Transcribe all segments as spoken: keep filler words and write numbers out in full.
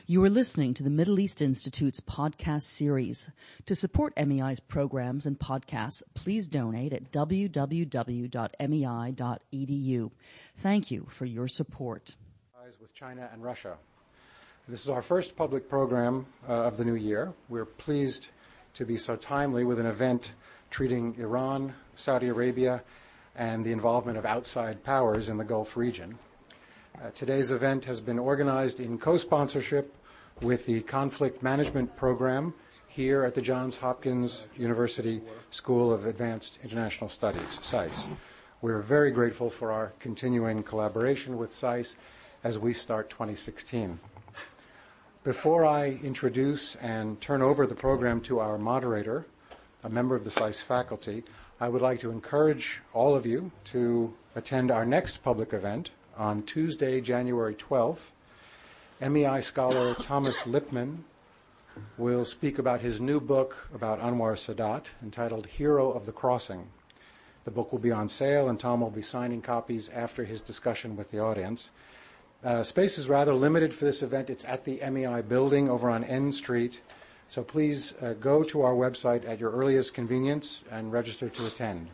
You are listening to the Middle East Institute's podcast series. To support M E I's programs and podcasts, please donate at w w w dot m e i dot e d u. Thank you for your support. With China and Russia. This is our first public program uh, of the new year. We're pleased to be so timely with an event treating Iran, Saudi Arabia, and the involvement of outside powers in the Gulf region. Uh, today's event has been organized in co-sponsorship with the Conflict Management Program here at the Johns Hopkins University School of Advanced International Studies, S I S. We're very grateful for our continuing collaboration with S I S as we start twenty sixteen. Before I introduce and turn over the program to our moderator, a member of the S I S faculty, I would like to encourage all of you to attend our next public event on Tuesday, January twelfth. M E I scholar Thomas Lipman will speak about his new book about Anwar Sadat entitled Hero of the Crossing. The book will be on sale, and Tom will be signing copies after his discussion with the audience. Uh, space is rather limited for this event. It's at the M E I building over on N Street. So please uh, go to our website at your earliest convenience and register to attend.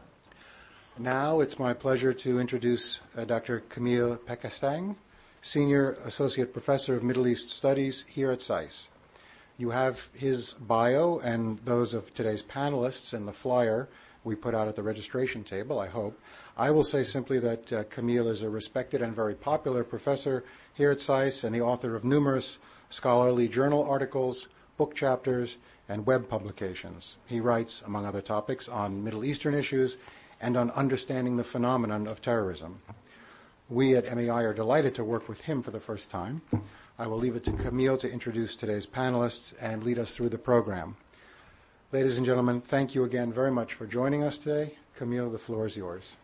Now it's my pleasure to introduce uh, Doctor Camille Pekastang, Senior Associate Professor of Middle East Studies here at S I S. You have his bio and those of today's panelists in the flyer we put out at the registration table, I hope. I will say simply that uh, Camille is a respected and very popular professor here at S I S and the author of numerous scholarly journal articles, book chapters, and web publications. He writes, among other topics, on Middle Eastern issues and on understanding the phenomenon of terrorism. We at M E I are delighted to work with him for the first time. I will leave it to Camille to introduce today's panelists and lead us through the program. Ladies and gentlemen, thank you again very much for joining us today. Camille, the floor is yours.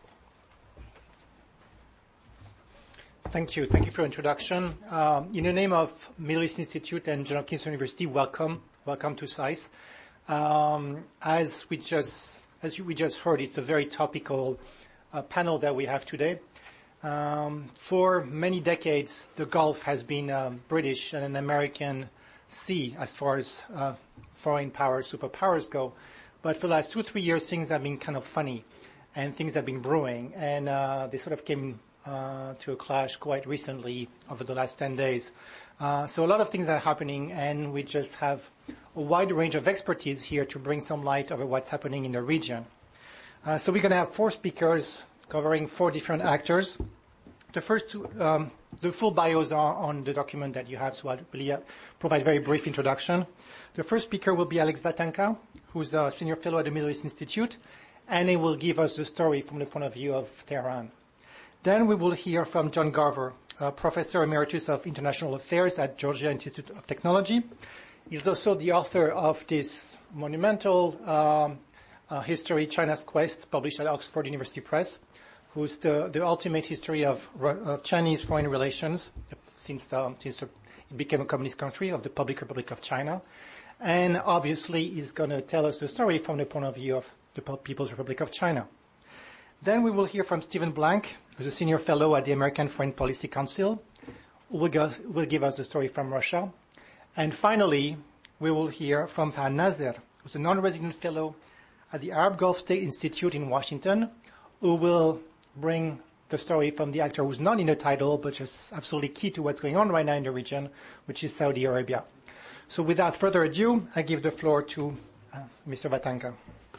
Thank you. Thank you for your introduction. Um, in the name of Middle East Institute and Johns Hopkins University, welcome. Welcome to S I S. Um, as we just as we just heard, it's a very topical uh, panel that we have today. Um, for many decades, the Gulf has been a British and an American sea as far as uh, foreign powers, superpowers go. But for the last two, three years, things have been kind of funny, and things have been brewing, and uh, they sort of came uh, to a clash quite recently over the last ten days. Uh, so a lot of things are happening, and we just have a wide range of expertise here to bring some light over what's happening in the region. Uh, so we're going to have four speakers covering four different actors. The first two, um, the full bios are on the document that you have, so I'll really uh, provide a very brief introduction. The first speaker will be Alex Vatanka, who's a senior fellow at the Middle East Institute, and he will give us the story from the point of view of Tehran. Then we will hear from John Garver, a professor emeritus of international affairs at Georgia Institute of Technology. He's also the author of this monumental um, uh, history, China's Quest, published at Oxford University Press, who's the, the ultimate history of, of Chinese foreign relations since, um, since it became a communist country of the Public Republic of China. And obviously he's going to tell us the story from the point of view of the People's Republic of China. Then we will hear from Stephen Blank, who's a senior fellow at the American Foreign Policy Council, who will, go, will give us the story from Russia. And finally, we will hear from Farhan Nazer, who's a non-resident fellow at the Arab Gulf State Institute in Washington, who will bring the story from the actor who's not in the title, but just absolutely key to what's going on right now in the region, which is Saudi Arabia. So without further ado, I give the floor to uh, Mister Vatanka.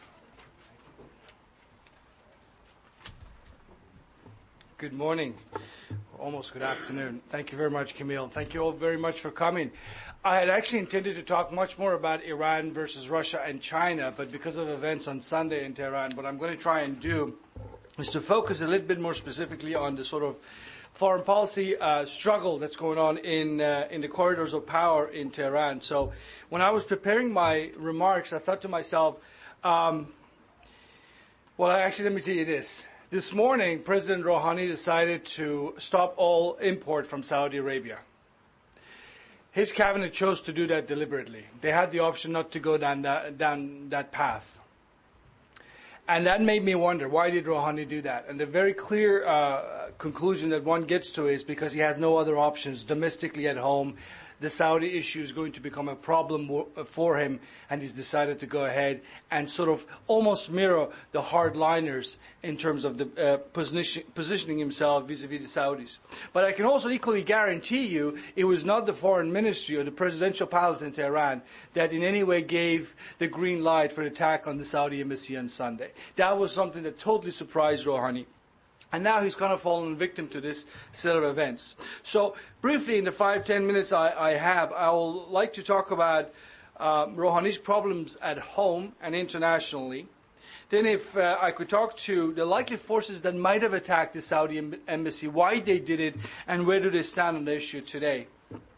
Good morning, almost good afternoon. Thank you very much, Camille. Thank you all very much for coming. I had actually intended to talk much more about Iran versus Russia and China, but because of events on Sunday in Tehran, what I'm going to try and do is to focus a little bit more specifically on the sort of foreign policy uh, struggle that's going on in uh, in the corridors of power in Tehran. So when I was preparing my remarks, I thought to myself, um, well, actually, let me tell you this. This morning, President Rouhani decided to stop all import from Saudi Arabia. His cabinet chose to do that deliberately. They had the option not to go down that, down that path. And that made me wonder, why did Rouhani do that? And the very clear uh, conclusion that one gets to is because he has no other options domestically at home. the Saudi issue is going to become a problem w- for him, and he's decided to go ahead and sort of almost mirror the hardliners in terms of the uh, position, positioning himself vis-a-vis the Saudis. But I can also equally guarantee you it was not the foreign ministry or the presidential palace in Tehran that in any way gave the green light for the attack on the Saudi embassy on Sunday. That was something that totally surprised Rouhani. And now he's kind of fallen victim to this set of events. So briefly, in the five, ten minutes I, I have, I would like to talk about uh, Rouhani's problems at home and internationally. Then if uh, I could talk to the likely forces that might have attacked the Saudi em- embassy, why they did it, and where do they stand on the issue today.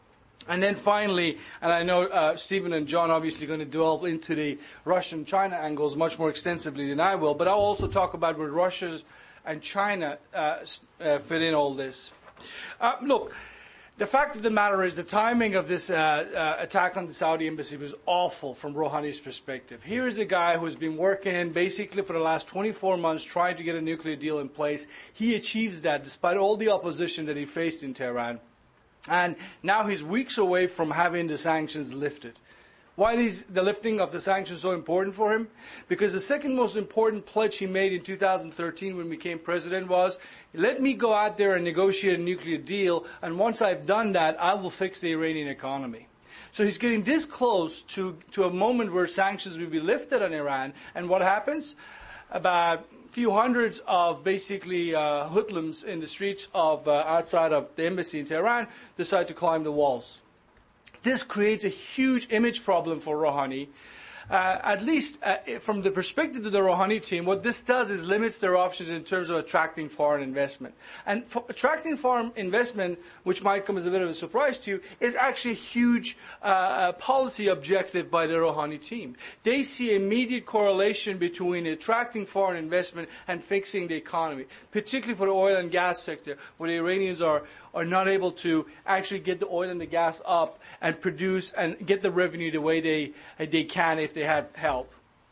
And then finally, and I know uh, Stephen and John obviously going to delve into the Russian-China angles much more extensively than I will, but I'll also talk about where Russia's and China uh, uh, fit in all this. Uh, look, the fact of the matter is the timing of this uh, uh, attack on the Saudi embassy was awful from Rouhani's perspective. Here is a guy who's been working basically for the last twenty-four months trying to get a nuclear deal in place. He achieves that despite all the opposition that he faced in Tehran. And now he's weeks away from having the sanctions lifted. Why is the lifting of the sanctions so important for him? Because the second most important pledge he made in two thousand thirteen when he became president was, let me go out there and negotiate a nuclear deal, and once I've done that, I will fix the Iranian economy. So he's getting this close to, to a moment where sanctions will be lifted on Iran, and what happens? About a few hundreds of basically uh, hoodlums in the streets of uh, outside of the embassy in Tehran decide to climb the walls. This creates a huge image problem for Rouhani. Uh, at least uh, from the perspective of the Rouhani team, what this does is limits their options in terms of attracting foreign investment. And for attracting foreign investment, which might come as a bit of a surprise to you, is actually a huge uh, policy objective by the Rouhani team. They see immediate correlation between attracting foreign investment and fixing the economy, particularly for the oil and gas sector, where the Iranians are are not able to actually get the oil and the gas up and produce and get the revenue the way they they can if they have help.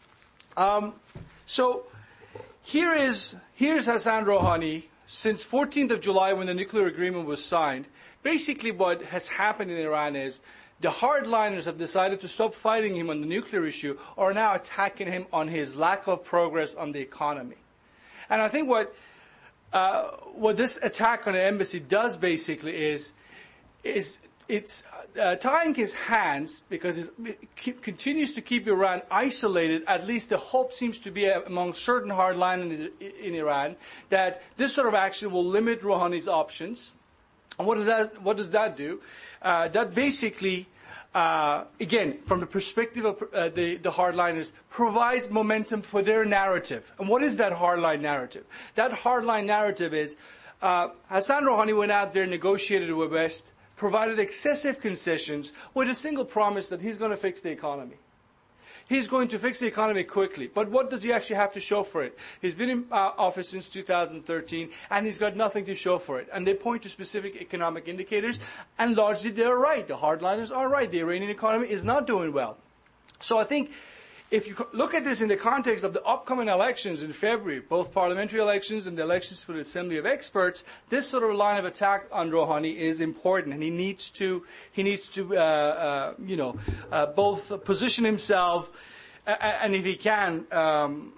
Um, so here is here's Hassan Rouhani since fourteenth of July when the nuclear agreement was signed. Basically what has happened in Iran is the hardliners have decided to stop fighting him on the nuclear issue, or are now attacking him on his lack of progress on the economy. And I think what Uh, what this attack on the embassy does basically is, is it's uh, tying his hands because it keep, continues to keep Iran isolated. At least the hope seems to be among certain hardliners in, in Iran that this sort of action will limit Rouhani's options. And what does that, what does that do? Uh, that basically Uh, again, from the perspective of uh, the, the hardliners, provides momentum for their narrative. And what is that hardline narrative? That hardline narrative is uh, Hassan Rouhani went out there, negotiated with West, provided excessive concessions with a single promise that he's going to fix the economy. He's going to fix the economy quickly. But what does he actually have to show for it? He's been in uh, office since two thousand thirteen, and he's got nothing to show for it. And they point to specific economic indicators, and largely they're right. The hardliners are right. The Iranian economy is not doing well. So I think if you look at this in the context of the upcoming elections in February, both parliamentary elections and the elections for the Assembly of Experts, this sort of line of attack on Rouhani is important, and he needs to he needs to uh, uh, you know uh, both position himself uh, and if he can um,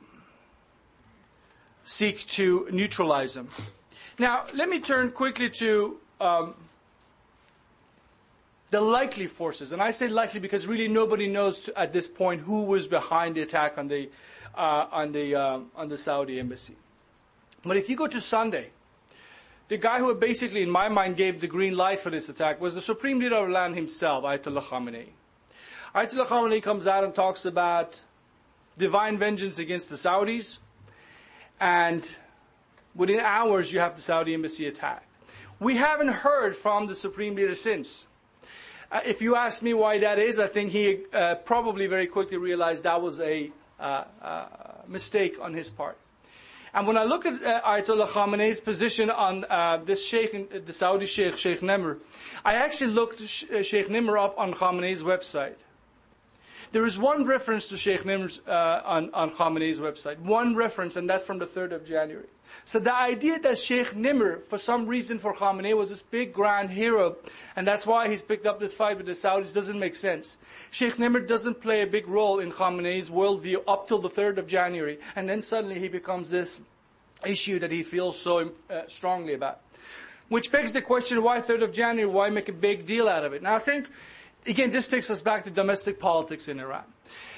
seek to neutralize him. Now, let me turn quickly to Um, the likely forces, and I say likely because really nobody knows at this point who was behind the attack on the uh, on the um, on the Saudi embassy. But if you go to Sunday, the guy who basically, in my mind, gave the green light for this attack was the Supreme Leader of Iran himself, Ayatollah Khamenei. Ayatollah Khamenei comes out and talks about divine vengeance against the Saudis, and within hours you have the Saudi embassy attacked. We haven't heard from the Supreme Leader since. Uh, if you ask me why that is, I think he uh, probably very quickly realized that was a uh, uh, mistake on his part. And when I look at uh, Ayatollah Khamenei's position on uh, this sheikh, the Saudi sheikh, Sheikh Nimr, I actually looked Sheikh Nimr up on Khamenei's website. There is one reference to Sheikh Nimr's uh, on, on Khamenei's website. One reference, and that's from the third of January. So the idea that Sheikh Nimr, for some reason for Khamenei, was this big grand hero, and that's why he's picked up this fight with the Saudis, doesn't make sense. Sheikh Nimr doesn't play a big role in Khamenei's worldview up till the third of January, and then suddenly he becomes this issue that he feels so uh, strongly about. Which begs the question, why third of January? Why make a big deal out of it? Now I think, again, this takes us back to domestic politics in Iran.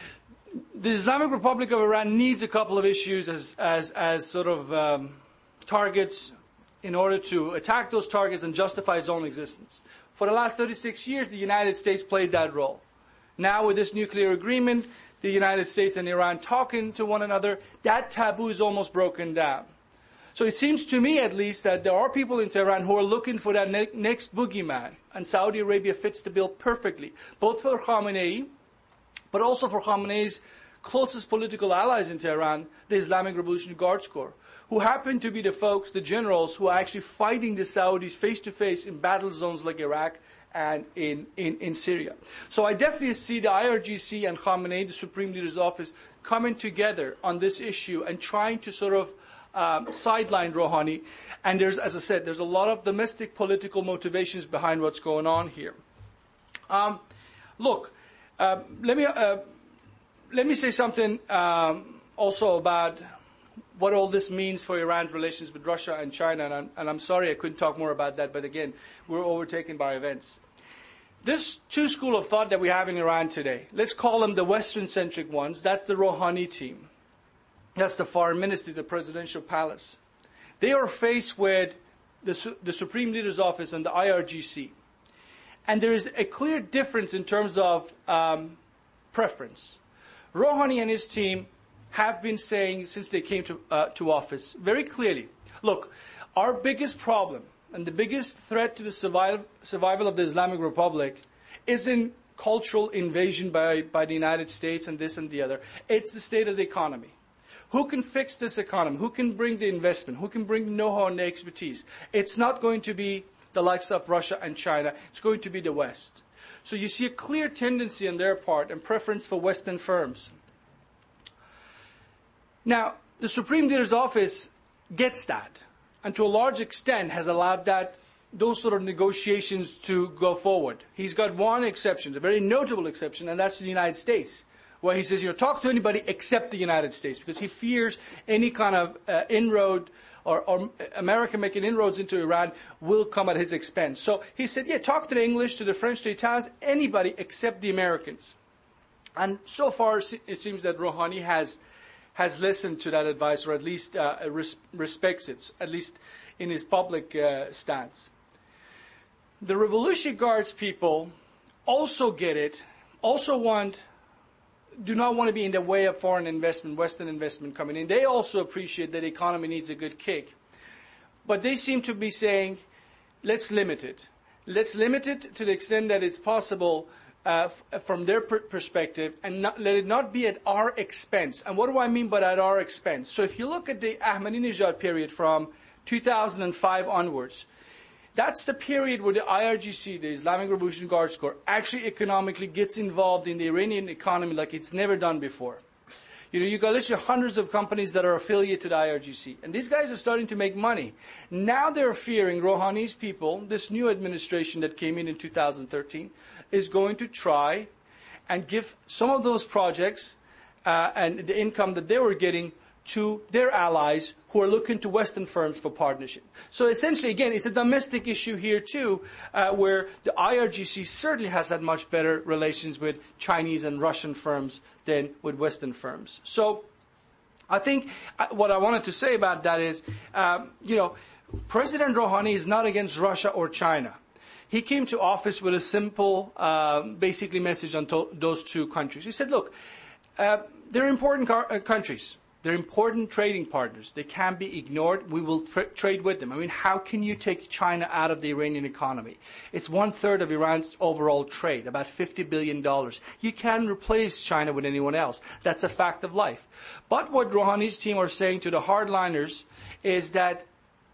The Islamic Republic of Iran needs a couple of issues as as, as sort of um, targets in order to attack those targets and justify its own existence. For the last thirty-six years, the United States played that role. Now with this nuclear agreement, the United States and Iran talking to one another, that taboo is almost broken down. So it seems to me, at least, that there are people in Tehran who are looking for that ne- next boogeyman, and Saudi Arabia fits the bill perfectly, both for Khamenei, but also for Khamenei's closest political allies in Tehran, the Islamic Revolutionary Guards Corps, who happen to be the folks, the generals, who are actually fighting the Saudis face-to-face in battle zones like Iraq and in, in, in Syria. So I definitely see the I R G C and Khamenei, the Supreme Leader's Office, coming together on this issue and trying to sort of Um, sidelined Rouhani, and there's, as I said, there's a lot of domestic political motivations behind what's going on here. Um, look, uh, let me uh, let me say something um, also about what all this means for Iran's relations with Russia and China, and I'm, and I'm sorry I couldn't talk more about that, but again, we're overtaken by events. This two school of thought that we have in Iran today, let's call them the Western-centric ones. That's the Rouhani team. That's the foreign ministry, the presidential palace. They are faced with the, the Supreme Leader's Office and the I R G C. And there is a clear difference in terms of um, preference. Rouhani and his team have been saying, since they came to, uh, to office, very clearly, look, our biggest problem and the biggest threat to the survival, survival of the Islamic Republic isn't cultural invasion by, by the United States and this and the other. It's the state of the economy. Who can fix this economy? Who can bring the investment? Who can bring the know-how and the expertise? It's not going to be the likes of Russia and China. It's going to be the West. So you see a clear tendency on their part and preference for Western firms. Now, the Supreme Leader's Office gets that, and to a large extent has allowed that those sort of negotiations to go forward. He's got one exception, a very notable exception, and that's the United States, where he says, you know, talk to anybody except the United States, because he fears any kind of uh, inroad or, or America making inroads into Iran will come at his expense. So he said, yeah, talk to the English, to the French, to the Italians, anybody except the Americans. And so far, it seems that Rouhani has has listened to that advice, or at least uh, res- respects it, at least in his public uh, stance. The Revolutionary Guards people also get it, also want do not want to be in the way of foreign investment, Western investment coming in. They also appreciate that the economy needs a good kick. But they seem to be saying, let's limit it. Let's limit it to the extent that it's possible uh, f- from their per- perspective, and not, let it not be at our expense. And what do I mean by at our expense? So if you look at the Ahmadinejad period from two thousand five onwards, that's the period where the I R G C, the Islamic Revolutionary Guards Corps, actually economically gets involved in the Iranian economy like it's never done before. You know, you got literally hundreds of companies that are affiliated to the I R G C. And these guys are starting to make money. Now they're fearing Rouhani's people, this new administration that came in in two thousand thirteen, is going to try and give some of those projects uh, and the income that they were getting to their allies who are looking to Western firms for partnership. So essentially, again, it's a domestic issue here too, uh, where the I R G C certainly has had much better relations with Chinese and Russian firms than with Western firms. So I think uh, what I wanted to say about that is, um, you know, President Rouhani is not against Russia or China. He came to office with a simple, uh, basically message on to- those two countries. He said, look, uh, they're important car- uh, countries. They're important trading partners. They can't be ignored. We will tra- trade with them. I mean, how can you take China out of the Iranian economy? It's one third of Iran's overall trade, about fifty billion dollars. You can't replace China with anyone else. That's a fact of life. But what Rouhani's team are saying to the hardliners is that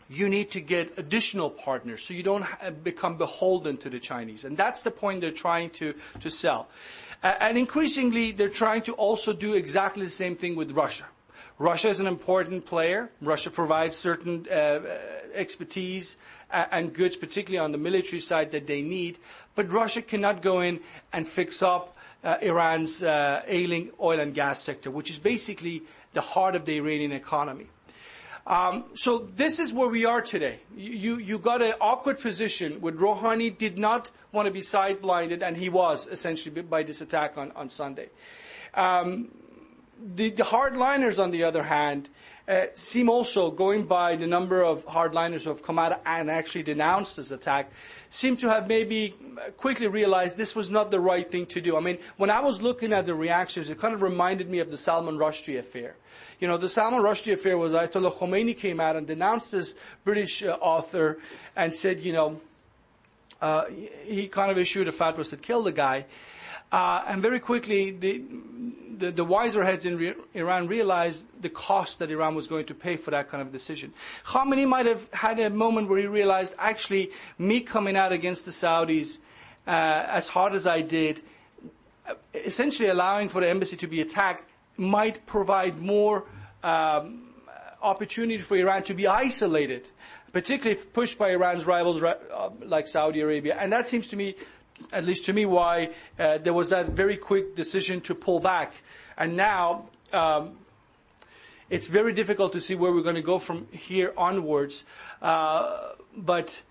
you need to get additional partners so you don't ha- become beholden to the Chinese. And that's the point they're trying to, to sell. Uh, and increasingly, they're trying to also do exactly the same thing with Russia. Russia is an important player. Russia provides certain uh, expertise and goods, particularly on the military side, that they need. But Russia cannot go in and fix up uh, Iran's uh, ailing oil and gas sector, which is basically the heart of the Iranian economy. Um, so this is where we are today. You, you got an awkward position where Rouhani did not want to be side-blinded, and he was, essentially, by this attack on, on Sunday. Um, The, the hardliners, on the other hand, uh, seem also, going by the number of hardliners who have come out and actually denounced this attack, seem to have maybe quickly realized this was not the right thing to do. I mean, when I was looking at the reactions, it kind of reminded me of the Salman Rushdie affair. You know, the Salman Rushdie affair was Ayatollah Khomeini came out and denounced this British uh, author and said, you know, uh, he kind of issued a fatwa that killed the guy. Uh, and very quickly, the, the, the wiser heads in re- Iran realized the cost that Iran was going to pay for that kind of decision. Khamenei might have had a moment where he realized, actually, me coming out against the Saudis uh, as hard as I did, essentially allowing for the embassy to be attacked, might provide more um, opportunity for Iran to be isolated, particularly if pushed by Iran's rivals uh, like Saudi Arabia. And that seems to me, at least to me, why uh, there was that very quick decision to pull back. And now um, it's very difficult to see where we're going to go from here onwards. Uh, but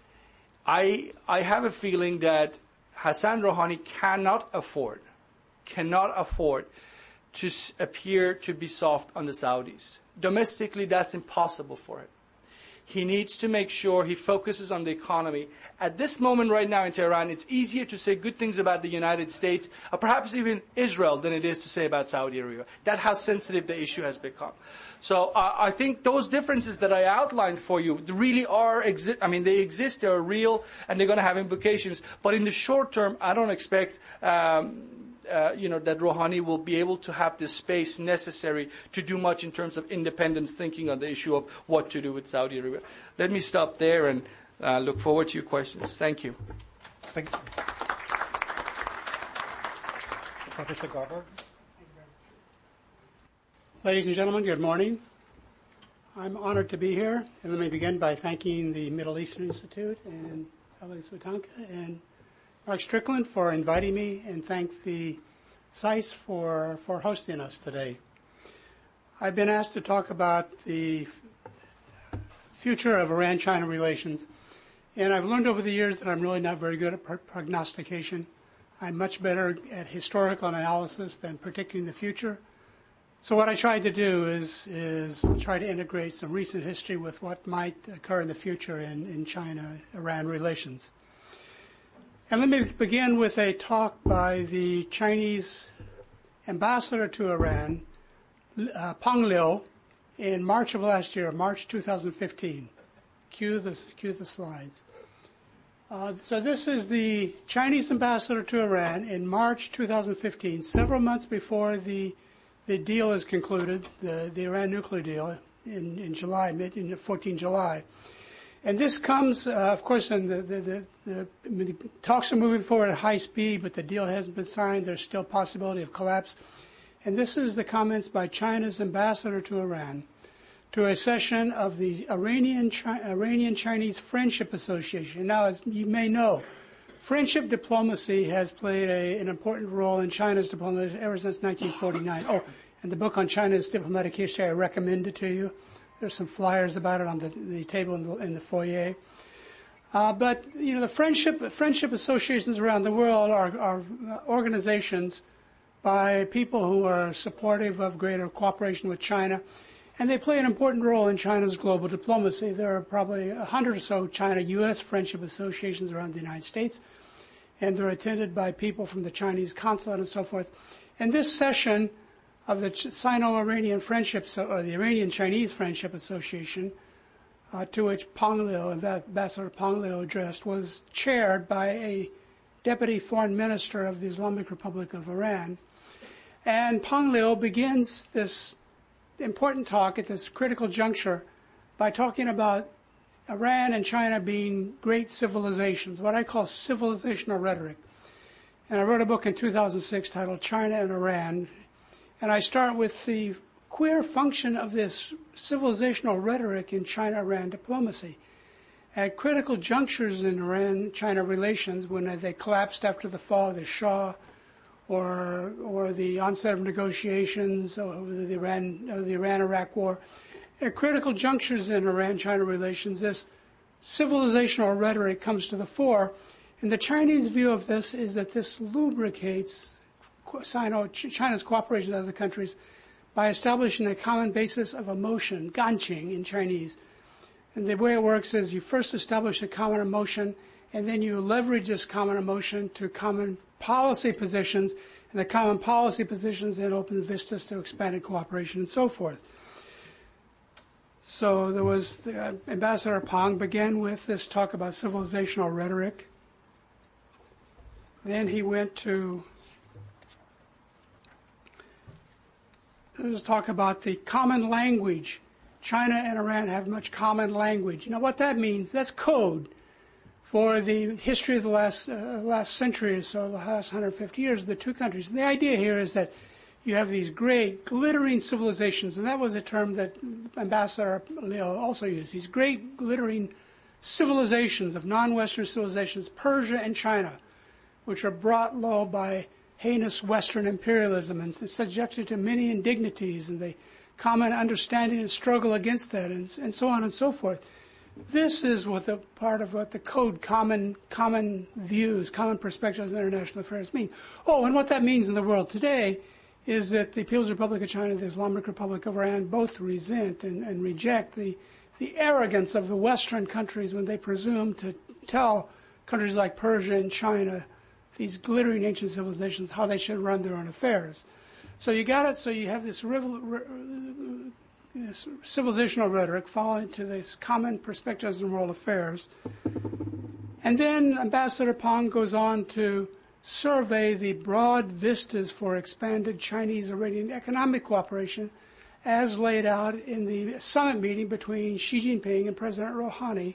I I have a feeling that Hassan Rouhani cannot afford, cannot afford to s- appear to be soft on the Saudis. Domestically, that's impossible for him. He needs to make sure he focuses on the economy. At this moment right now in Tehran, it's easier to say good things about the United States, or perhaps even Israel, than it is to say about Saudi Arabia. That's how sensitive the issue has become. So uh, I think those differences that I outlined for you really are, exi- I mean, they exist, they're real, and they're going to have implications. But in the short term, I don't expect um, Uh, you know, that Rouhani will be able to have the space necessary to do much in terms of independence thinking on the issue of what to do with Saudi Arabia. Let me stop there and uh, look forward to your questions. Thank you. Thank you. Professor Garber. Ladies and gentlemen, good morning. I'm honored to be here, and let me begin by thanking the Middle Eastern Institute and Alex Witanka and Mark Strickland for inviting me, and thank the S A I S for, for hosting us today. I've been asked to talk about the future of Iran-China relations, and I've learned over the years that I'm really not very good at prognostication. I'm much better at historical analysis than predicting the future. So what I tried to do is, is try to integrate some recent history with what might occur in the future in, in China-Iran relations. And let me begin with a talk by the Chinese ambassador to Iran, uh, Peng Liu, in March of last year, March two thousand fifteen. Cue the, cue the slides. Uh, so this is the Chinese ambassador to Iran in March two thousand fifteen, several months before the the deal is concluded, the, the Iran nuclear deal in, in July, mid in fourteenth July. And this comes, uh, of course, and the, the, the, the, I mean, the talks are moving forward at high speed, but the deal hasn't been signed. There's still possibility of collapse. And this is the comments by China's ambassador to Iran to a session of the Iranian Chi- Iranian Chinese Friendship Association. Now, as you may know, friendship diplomacy has played a, an important role in China's diplomacy ever since nineteen forty-nine. Oh, and the book on China's diplomatic history, I recommend it to you. There's some flyers about it on the, the table in the, in the foyer. Uh, but, you know, the friendship, friendship associations around the world are, are organizations by people who are supportive of greater cooperation with China, and they play an important role in China's global diplomacy. There are probably a hundred or so China-U S friendship associations around the United States, and they're attended by people from the Chinese consulate and so forth. And this session of the Sino-Iranian Friendship, or the Iranian-Chinese Friendship Association, uh, to which Peng Liu, Ambassador Peng Liu addressed, was chaired by a deputy foreign minister of the Islamic Republic of Iran. And Peng Liu begins this important talk at this critical juncture by talking about Iran and China being great civilizations, what I call civilizational rhetoric. And I wrote a book in two thousand six titled China and Iran. And I start with the queer function of this civilizational rhetoric in China-Iran diplomacy. At critical junctures in Iran-China relations, when they collapsed after the fall of the Shah, or or the onset of negotiations, or the Iran or the Iran-Iraq war, at critical junctures in Iran-China relations, this civilizational rhetoric comes to the fore. And the Chinese view of this is that this lubricates China's cooperation with other countries by establishing a common basis of emotion, ganqing in Chinese. And the way it works is you first establish a common emotion, and then you leverage this common emotion to common policy positions, and the common policy positions then open vistas to expanded cooperation and so forth. So there was, the, uh, Ambassador Pang began with this talk about civilizational rhetoric. Then he went to Let's talk about the common language. China and Iran have much common language. You know what that means? That's code for the history of the last uh, last century or so, the last one hundred fifty years of the two countries. And the idea here is that you have these great, glittering civilizations, and that was a term that Ambassador Leo also used, these great, glittering civilizations of non-Western civilizations, Persia and China, which are brought low by heinous Western imperialism and subjected to many indignities and the common understanding and struggle against that, and, and so on and so forth. This is what the part of what the code, common common views, common perspectives in international affairs mean. Oh, and what that means in the world today is that the People's Republic of China and the Islamic Republic of Iran both resent and, and reject the, the arrogance of the Western countries when they presume to tell countries like Persia and China, these glittering ancient civilizations, how they should run their own affairs. So you got it. So you have this, revol- this civilizational rhetoric following to this common perspectives in world affairs. And then Ambassador Pang goes on to survey the broad vistas for expanded Chinese-Iranian economic cooperation as laid out in the summit meeting between Xi Jinping and President Rouhani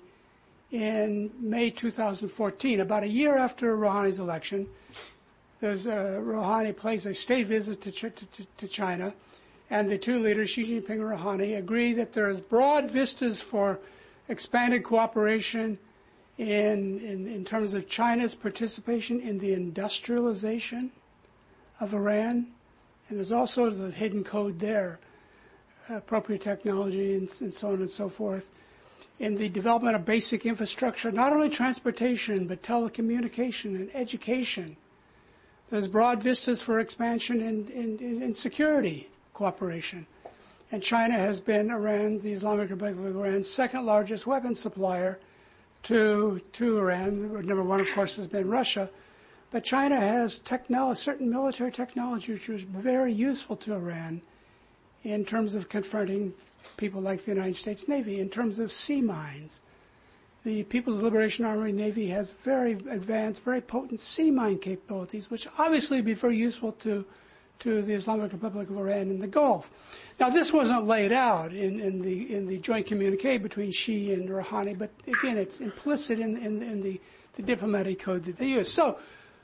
in May two thousand fourteen, about a year after Rouhani's election. There's uh, Rouhani plays a state visit to, Ch- to, to China, and the two leaders, Xi Jinping and Rouhani, agree that there is broad vistas for expanded cooperation in, in, in terms of China's participation in the industrialization of Iran. And there's also the hidden code there, appropriate technology and, and so on and so forth. In the development of basic infrastructure, not only transportation, but telecommunication and education. There's broad vistas for expansion in, in, in security cooperation. And China has been Iran, the Islamic Republic of Iran's second largest weapons supplier to, to Iran. Number one, of course, has been Russia. But China has technology, certain military technology which was very useful to Iran in terms of confronting people like the United States Navy, in terms of sea mines. The People's Liberation Army Navy has very advanced, very potent sea mine capabilities, which obviously would be very useful to, to the Islamic Republic of Iran in the Gulf. Now, this wasn't laid out in, in the in the joint communique between Xi and Rouhani, but again, it's implicit in, in, in the, the diplomatic code that they use. So,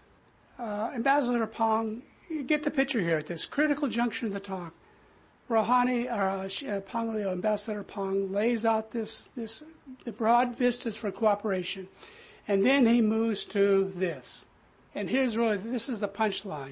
uh, Ambassador Pang, you get the picture here at this critical junction of the talk. Rouhani, uh, Pang Leo, Ambassador Pang, lays out this, this, the broad vistas for cooperation. And then he moves to this. And here's really, this is the punchline.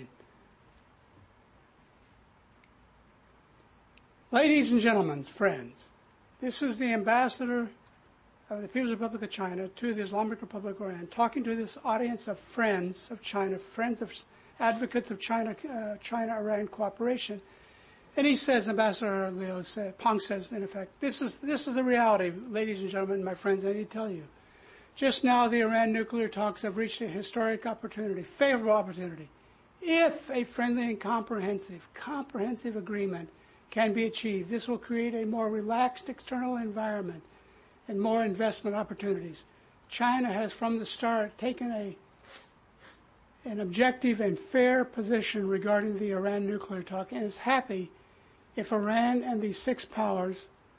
Ladies and gentlemen, friends, this is the ambassador of the People's Republic of China to the Islamic Republic of Iran, talking to this audience of friends of China, friends of advocates of China, uh, China-Iran cooperation. And he says, Ambassador Leo said, Pang says, in effect, this is this is the reality, ladies and gentlemen, my friends, I need to tell you. Just now, the Iran nuclear talks have reached a historic opportunity, favorable opportunity. If a friendly and comprehensive, comprehensive agreement can be achieved, this will create a more relaxed external environment and more investment opportunities. China has, from the start, taken a an objective and fair position regarding the Iran nuclear talk and is happy if Iran and the six powers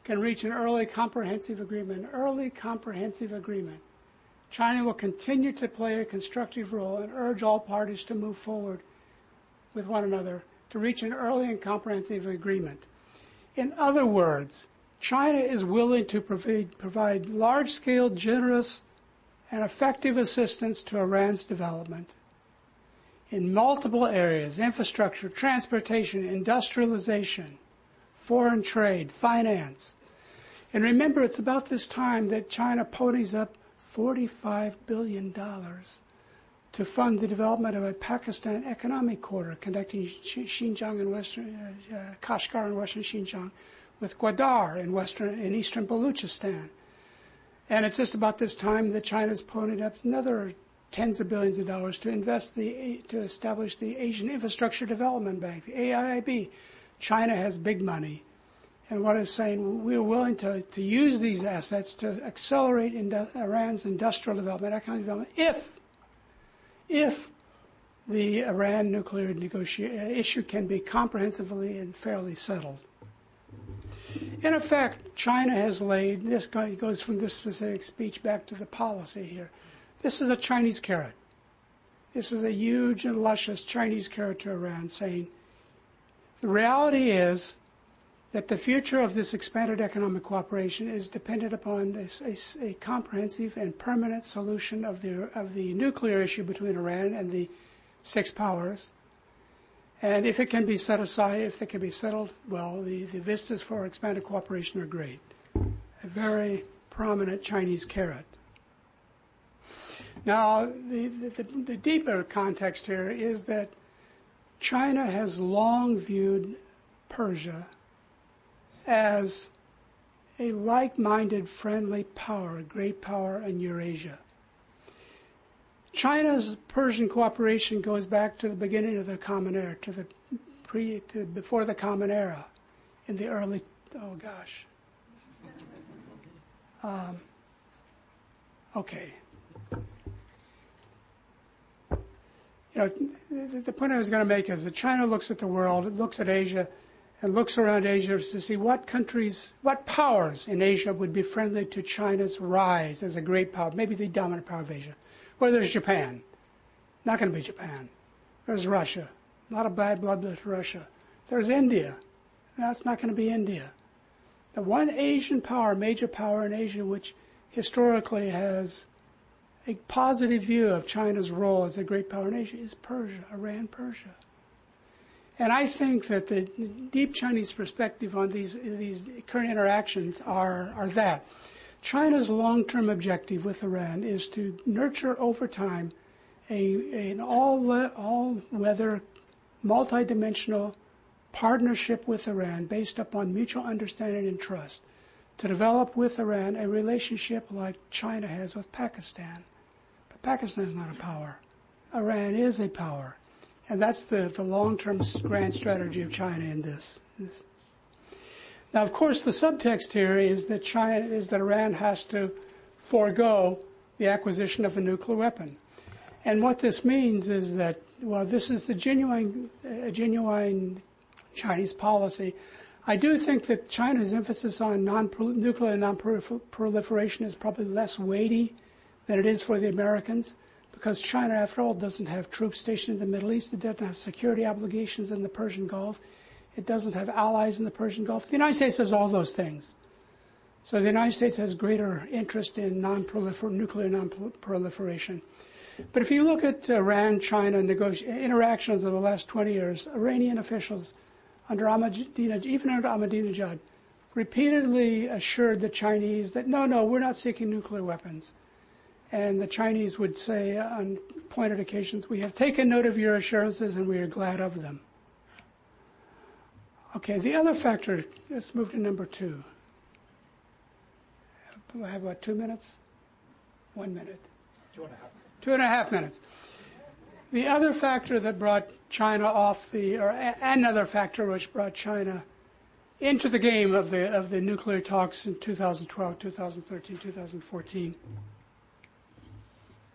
can reach an early comprehensive agreement, an early comprehensive agreement, China will continue to play a constructive role and urge all parties to move forward with one another to reach an early and comprehensive agreement. In other words, China is willing to provide, provide large-scale, generous, and effective assistance to Iran's development in multiple areas: infrastructure, transportation, industrialization, foreign trade, finance. And remember, it's about this time that China ponies up forty-five billion dollars to fund the development of a Pakistan economic corridor connecting Xinjiang and western, uh, uh, Kashgar and western Xinjiang with Gwadar in western and eastern Baluchistan. And it's just about this time that China's ponied up another tens of billions of dollars to invest the to establish the Asian Infrastructure Development Bank, the A I I B. China has big money. And what it's saying, we're willing to, to use these assets to accelerate indu- Iran's industrial development, economic development, if, if the Iran nuclear negotia- issue can be comprehensively and fairly settled. In effect, China has laid, this goes from this specific speech back to the policy here. This is a Chinese carrot. This is a huge and luscious Chinese carrot to Iran, saying the reality is that the future of this expanded economic cooperation is dependent upon a, a, a comprehensive and permanent solution of the of the nuclear issue between Iran and the six powers. And if it can be set aside, if it can be settled, well, the, the vistas for expanded cooperation are great. A very prominent Chinese carrot. Now, the, the, the deeper context here is that China has long viewed Persia as a like-minded, friendly power, a great power in Eurasia. China's Persian cooperation goes back to the beginning of the Common Era, to the pre, to before the Common Era, in the early, oh gosh. Um, okay. You know, the, the point I was going to make is that China looks at the world, it looks at Asia, and looks around Asia to see what countries, what powers in Asia would be friendly to China's rise as a great power, maybe the dominant power of Asia. Well, there's Japan. Not going to be Japan. There's Russia. Not a bad blood with Russia. There's India. That's not going to be India. The one Asian power, major power in Asia, which historically has a positive view of China's role as a great power in Asia, is Persia, Iran, Persia. And I think that the deep Chinese perspective on these these current interactions are, are that. China's long-term objective with Iran is to nurture over time a, an all, all-weather, multidimensional partnership with Iran based upon mutual understanding and trust, to develop with Iran a relationship like China has with Pakistan. But Pakistan is not a power. Iran is a power. And that's the, the long-term grand strategy of China in this. this. Now, of course, the subtext here is that China is that Iran has to forego the acquisition of a nuclear weapon. And what this means is that, well, this is the genuine, uh, genuine Chinese policy. I do think that China's emphasis on non nuclear non-proliferation is probably less weighty than it is for the Americans, because China, after all, doesn't have troops stationed in the Middle East. It doesn't have security obligations in the Persian Gulf. It doesn't have allies in the Persian Gulf. The United States has all those things. So the United States has greater interest in non-prolifer- nuclear non-proliferation. But if you look at Iran-China negoti- interactions over the last twenty years, Iranian officials, under Ahmadinejad, even under Ahmadinejad, repeatedly assured the Chinese that, no, no, we're not seeking nuclear weapons. And the Chinese would say on pointed occasions, we have taken note of your assurances and we are glad of them. Okay, the other factor, let's move to number two. I have about two minutes? One minute. Two and a half. Two and a half minutes. The other factor that brought China off the, or a, another factor which brought China into the game of the of the nuclear talks in two thousand twelve, two thousand thirteen, two thousand fourteen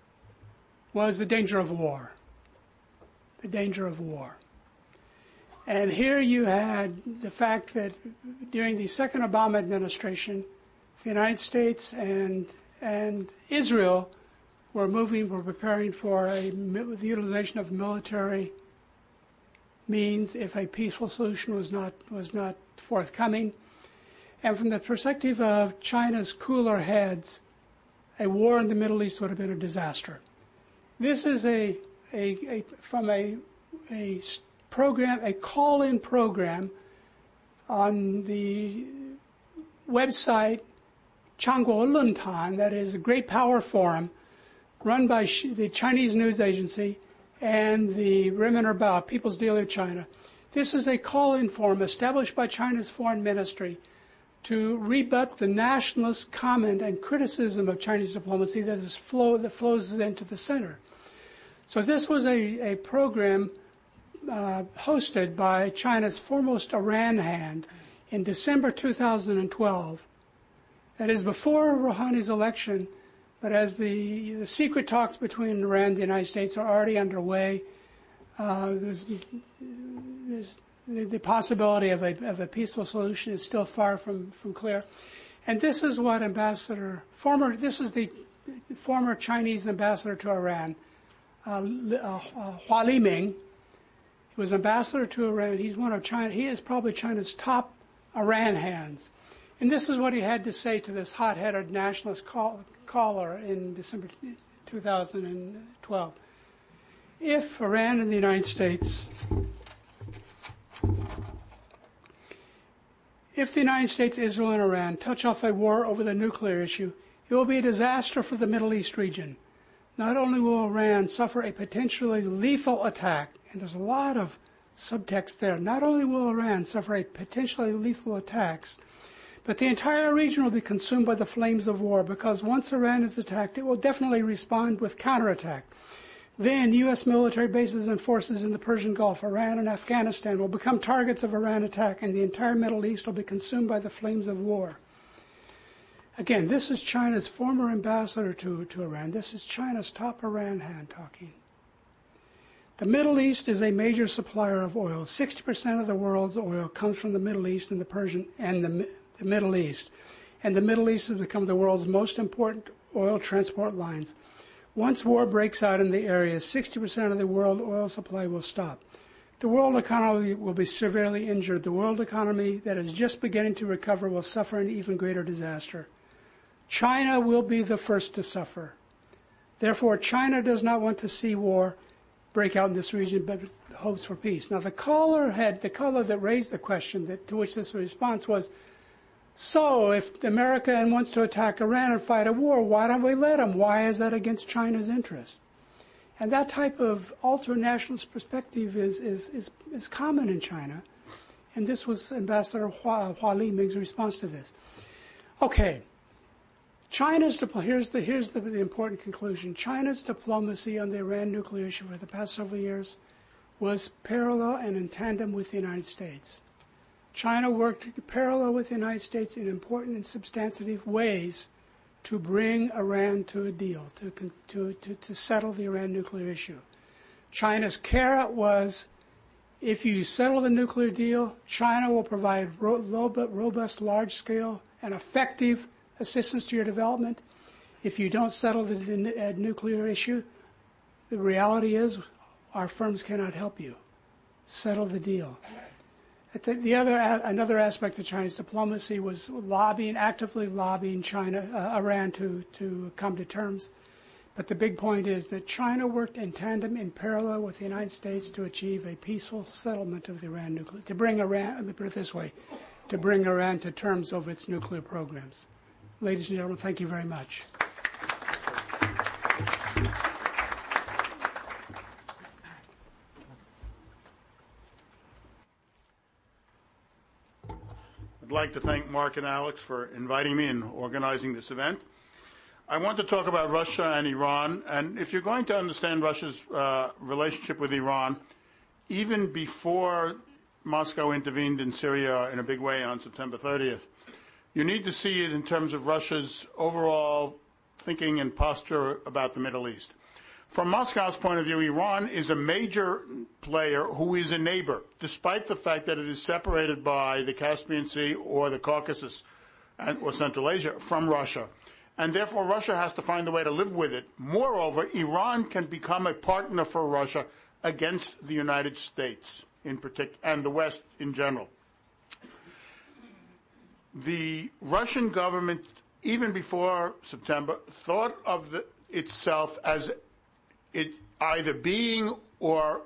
was the danger of war. The danger of war. And here you had the fact that during the second Obama administration, the United States and and Israel were moving, were preparing for a, the utilization of military means if a peaceful solution was not was not forthcoming. And from the perspective of China's cooler heads, a war in the Middle East would have been a disaster. This is a a, a from a a program, a call-in program on the website Changguo Luntan, that is a Great Power Forum, run by the Chinese news agency and the Renminbi Bao, People's Daily of China. This is a call-in forum established by China's foreign ministry to rebut the nationalist comment and criticism of Chinese diplomacy that is flow that flows into the center. So this was a, a program uh, hosted by China's foremost Iran hand in December two thousand twelve. That is before Rouhani's election, but as the, the secret talks between Iran and the United States are already underway, uh, there's, there's the, the possibility of a, of a peaceful solution is still far from, from clear. And this is what Ambassador, former, this is the former Chinese ambassador to Iran, uh, uh, Hua Liming. He was ambassador to Iran. He's one of China, he is probably China's top Iran hands. And this is what he had to say to this hot-headed nationalist call, caller in December two thousand twelve. If Iran and the United States, if the United States, Israel, and Iran touch off a war over the nuclear issue, it will be a disaster for the Middle East region. Not only will Iran suffer a potentially lethal attack, and there's a lot of subtext there, not only will Iran suffer a potentially lethal attack, but the entire region will be consumed by the flames of war, because once Iran is attacked, it will definitely respond with counterattack. Then U S military bases and forces in the Persian Gulf, Iran and Afghanistan will become targets of Iran attack, and the entire Middle East will be consumed by the flames of war. Again, this is China's former ambassador to, to Iran. This is China's top Iran hand talking. The Middle East is a major supplier of oil. sixty percent of the world's oil comes from the Middle East and the Persian and the, the Middle East. And the Middle East has become the world's most important oil transport lines. Once war breaks out in the area, sixty percent of the world oil supply will stop. The world economy will be severely injured. The world economy that is just beginning to recover will suffer an even greater disaster. China will be the first to suffer. Therefore, China does not want to see war break out in this region, but hopes for peace. Now, the caller had, the caller that raised the question that, to which this response was, so if America wants to attack Iran and fight a war, why don't we let them? Why is that against China's interest? And that type of ultra-nationalist perspective is, is, is, is common in China. And this was Ambassador Hua, Hua Liming's response to this. Okay. China's, here's the, here's the, the important conclusion. China's diplomacy on the Iran nuclear issue for the past several years was parallel and in tandem with the United States. China worked parallel with the United States in important and substantive ways to bring Iran to a deal, to, to, to, to settle the Iran nuclear issue. China's carrot was, if you settle the nuclear deal, China will provide robust, large-scale, and effective assistance to your development. If you don't settle the, the nuclear issue, the reality is our firms cannot help you. Settle the deal. The, the other, another aspect of Chinese diplomacy was lobbying, actively lobbying China, uh, Iran to, to come to terms. But the big point is that China worked in tandem, in parallel with the United States to achieve a peaceful settlement of the Iran nuclear, to bring Iran, let me put it this way, to bring Iran to terms over its nuclear programs. Ladies and gentlemen, thank you very much. I'd like to thank Mark and Alex for inviting me and organizing this event. I want to talk about Russia and Iran, and if you're going to understand Russia's uh, relationship with Iran, even before Moscow intervened in Syria in a big way on September thirtieth, you need to see it in terms of Russia's overall thinking and posture about the Middle East. From Moscow's point of view, Iran is a major player who is a neighbor, despite the fact that it is separated by the Caspian Sea or the Caucasus and, or Central Asia from Russia. And therefore, Russia has to find a way to live with it. Moreover, Iran can become a partner for Russia against the United States in particular, and the West in general. The Russian government, even before September, thought of the, itself as it either being or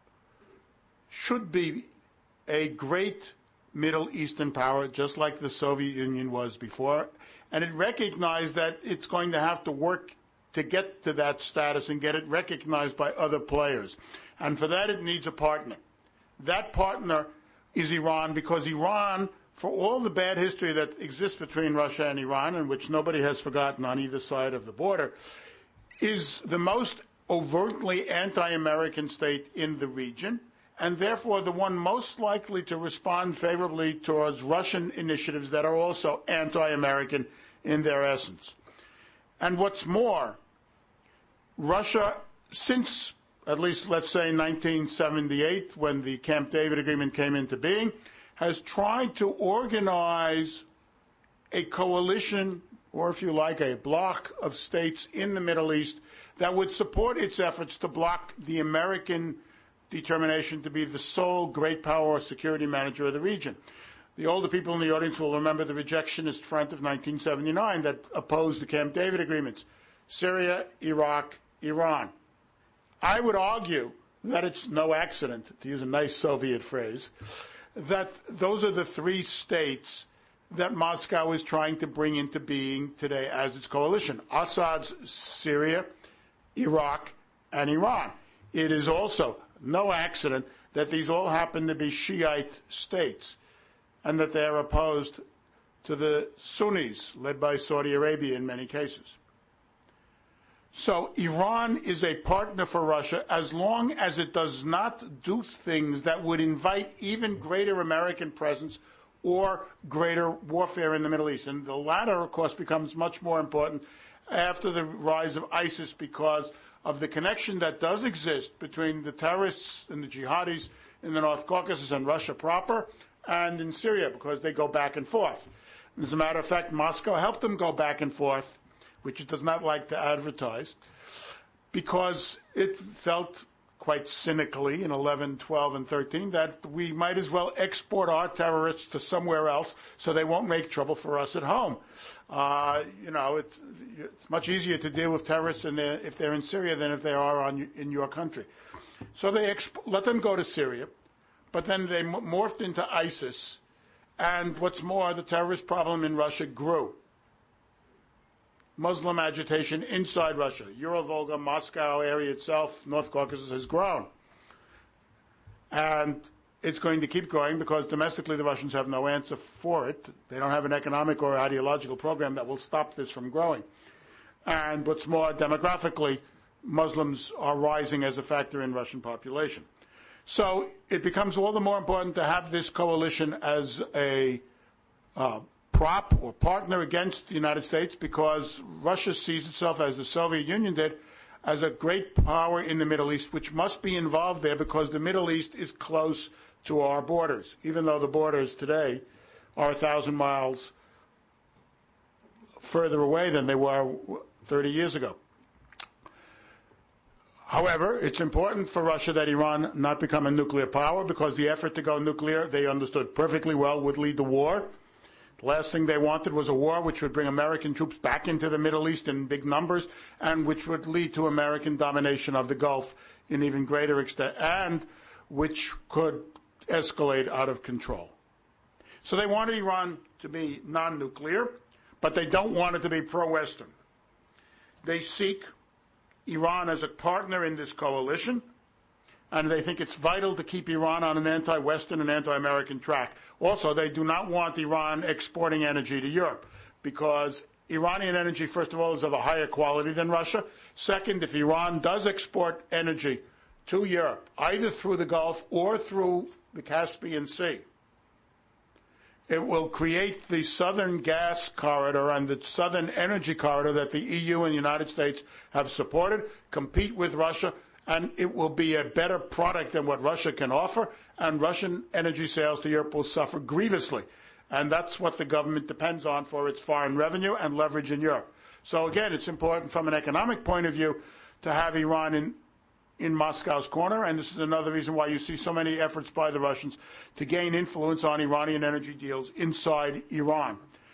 should be a great Middle Eastern power, just like the Soviet Union was before, and it recognized that it's going to have to work to get to that status and get it recognized by other players. And for that, it needs a partner. That partner is Iran, because Iran, for all the bad history that exists between Russia and Iran, and which nobody has forgotten on either side of the border, is the most overtly anti-American state in the region, and therefore the one most likely to respond favorably towards Russian initiatives that are also anti-American in their essence. And what's more, Russia, since at least, let's say, nineteen seventy-eight, when the Camp David Agreement came into being, has tried to organize a coalition, or if you like, a bloc of states in the Middle East that would support its efforts to block the American determination to be the sole great power or security manager of the region. The older people in the audience will remember the rejectionist front of nineteen seventy-nine that opposed the Camp David agreements: Syria, Iraq, Iran. I would argue that it's no accident, to use a nice Soviet phrase, that those are the three states that Moscow is trying to bring into being today as its coalition: Assad's Syria, Iraq, and Iran. It is also no accident that these all happen to be Shiite states, and that they are opposed to the Sunnis, led by Saudi Arabia in many cases. So Iran is a partner for Russia as long as it does not do things that would invite even greater American presence or greater warfare in the Middle East. And the latter, of course, becomes much more important after the rise of ISIS, because of the connection that does exist between the terrorists and the jihadis in the North Caucasus and Russia proper, and in Syria, because they go back and forth. As a matter of fact, Moscow helped them go back and forth, which it does not like to advertise, because it felt quite cynically in eleven, twelve, and thirteen that we might as well export our terrorists to somewhere else so they won't make trouble for us at home. Uh, you know, it's, it's much easier to deal with terrorists in their, if they're in Syria than if they are on, in your country. So they exp- let them go to Syria, but then they m- morphed into ISIS, and what's more, the terrorist problem in Russia grew. Muslim agitation inside Russia, Euro-Volga, Moscow area itself, North Caucasus, has grown. And it's going to keep growing because domestically the Russians have no answer for it. They don't have an economic or ideological program that will stop this from growing. And what's more, demographically, Muslims are rising as a factor in Russian population. So it becomes all the more important to have this coalition as a uh, prop or partner against the United States, because Russia sees itself, as the Soviet Union did, as a great power in the Middle East, which must be involved there because the Middle East is close to our borders, even though the borders today are a thousand miles further away than they were thirty years ago. However, it's important for Russia that Iran not become a nuclear power, because the effort to go nuclear, they understood perfectly well, would lead to war. The last thing they wanted was a war which would bring American troops back into the Middle East in big numbers, and which would lead to American domination of the Gulf in even greater extent, and which could escalate out of control. So they wanted Iran to be non-nuclear, but they don't want it to be pro-Western. They seek Iran as a partner in this coalition, and they think it's vital to keep Iran on an anti-Western and anti-American track. Also, they do not want Iran exporting energy to Europe, because Iranian energy, first of all, is of a higher quality than Russia. Second, if Iran does export energy to Europe, either through the Gulf or through the Caspian Sea, it will create the southern gas corridor and the southern energy corridor that the E U and the United States have supported, compete with Russia, and it will be a better product than what Russia can offer, and Russian energy sales to Europe will suffer grievously. And that's what the government depends on for its foreign revenue and leverage in Europe. So again, it's important from an economic point of view to have Iran in, in Moscow's corner, and this is another reason why you see so many efforts by the Russians to gain influence on Iranian energy deals inside Iran.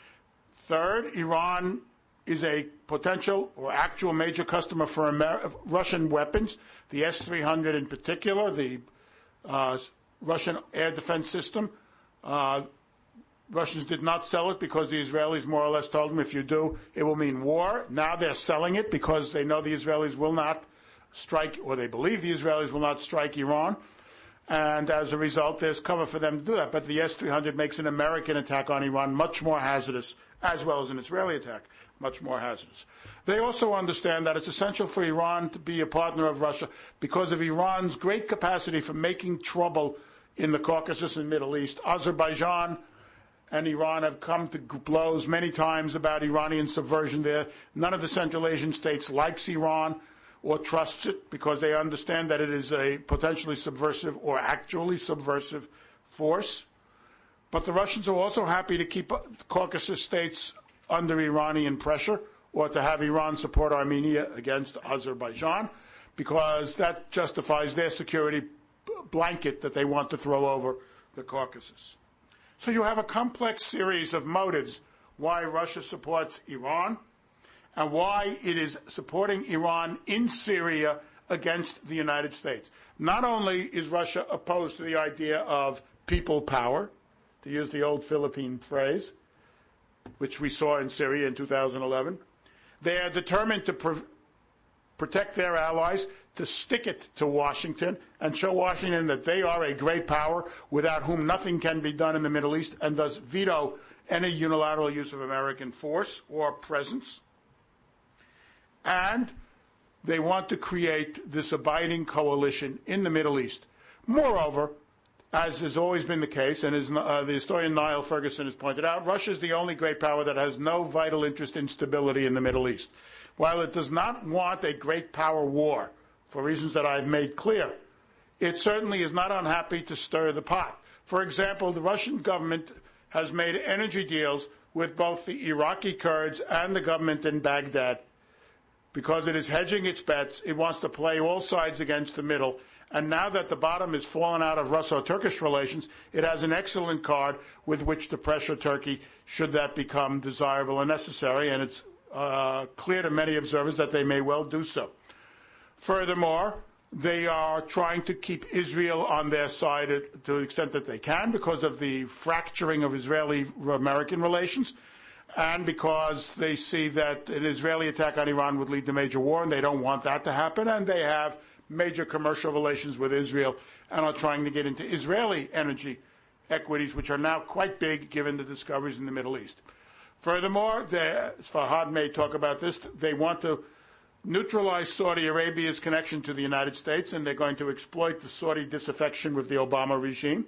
Third, Iran is a potential or actual major customer for Amer- Russian weapons, the S three hundred in particular, the uh, Russian air defense system. Uh, Russians did not sell it because the Israelis more or less told them, if you do, it will mean war. Now they're selling it because they know the Israelis will not strike, or they believe the Israelis will not strike Iran. And as a result, there's cover for them to do that. But the S three hundred makes an American attack on Iran much more hazardous, as well as an Israeli attack, much more hazardous. They also understand that it's essential for Iran to be a partner of Russia because of Iran's great capacity for making trouble in the Caucasus and Middle East. Azerbaijan and Iran have come to blows many times about Iranian subversion there. None of the Central Asian states likes Iran or trusts it because they understand that it is a potentially subversive or actually subversive force. But the Russians are also happy to keep Caucasus states under Iranian pressure or to have Iran support Armenia against Azerbaijan because that justifies their security blanket that they want to throw over the Caucasus. So you have a complex series of motives why Russia supports Iran and why it is supporting Iran in Syria against the United States. Not only is Russia opposed to the idea of people power, to use the old Philippine phrase, which we saw in Syria in two thousand eleven, they are determined to pr- protect their allies, to stick it to Washington and show Washington that they are a great power without whom nothing can be done in the Middle East, and thus veto any unilateral use of American force or presence. And they want to create this abiding coalition in the Middle East. Moreover, as has always been the case, and as uh, the historian Niall Ferguson has pointed out, Russia is the only great power that has no vital interest in stability in the Middle East. While it does not want a great power war, for reasons that I've made clear, it certainly is not unhappy to stir the pot. For example, the Russian government has made energy deals with both the Iraqi Kurds and the government in Baghdad because it is hedging its bets. It wants to play all sides against the middle. And now that the bottom has fallen out of Russo-Turkish relations, it has an excellent card with which to pressure Turkey should that become desirable and necessary. And it's uh, clear to many observers that they may well do so. Furthermore, they are trying to keep Israel on their side to the extent that they can because of the fracturing of Israeli-American relations and because they see that an Israeli attack on Iran would lead to major war, and they don't want that to happen, and they have major commercial relations with Israel and are trying to get into Israeli energy equities, which are now quite big given the discoveries in the Middle East. Furthermore, they, Fahad may talk about this, they want to neutralize Saudi Arabia's connection to the United States, and they're going to exploit the Saudi disaffection with the Obama regime.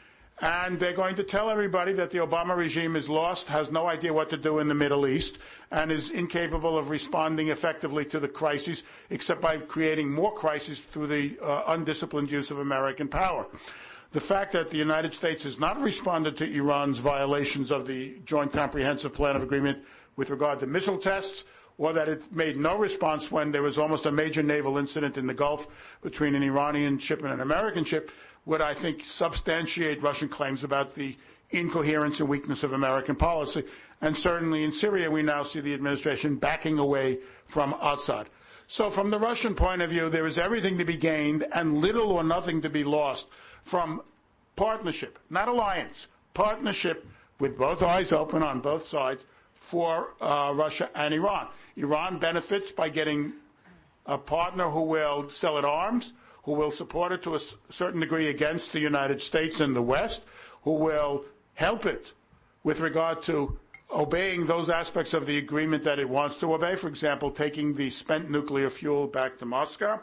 And they're going to tell everybody that the Obama regime is lost, has no idea what to do in the Middle East, and is incapable of responding effectively to the crises, except by creating more crises through the uh, undisciplined use of American power. The fact that the United States has not responded to Iran's violations of the Joint Comprehensive Plan of Agreement with regard to missile tests, or that it made no response when there was almost a major naval incident in the Gulf between an Iranian ship and an American ship, would, I think, substantiate Russian claims about the incoherence and weakness of American policy. And certainly in Syria, we now see the administration backing away from Assad. So from the Russian point of view, there is everything to be gained and little or nothing to be lost from partnership, not alliance, partnership with both eyes open on both sides for uh, Russia and Iran. Iran benefits by getting a partner who will sell it arms, who will support it to a s- certain degree against the United States and the West, who will help it with regard to obeying those aspects of the agreement that it wants to obey, for example, taking the spent nuclear fuel back to Moscow,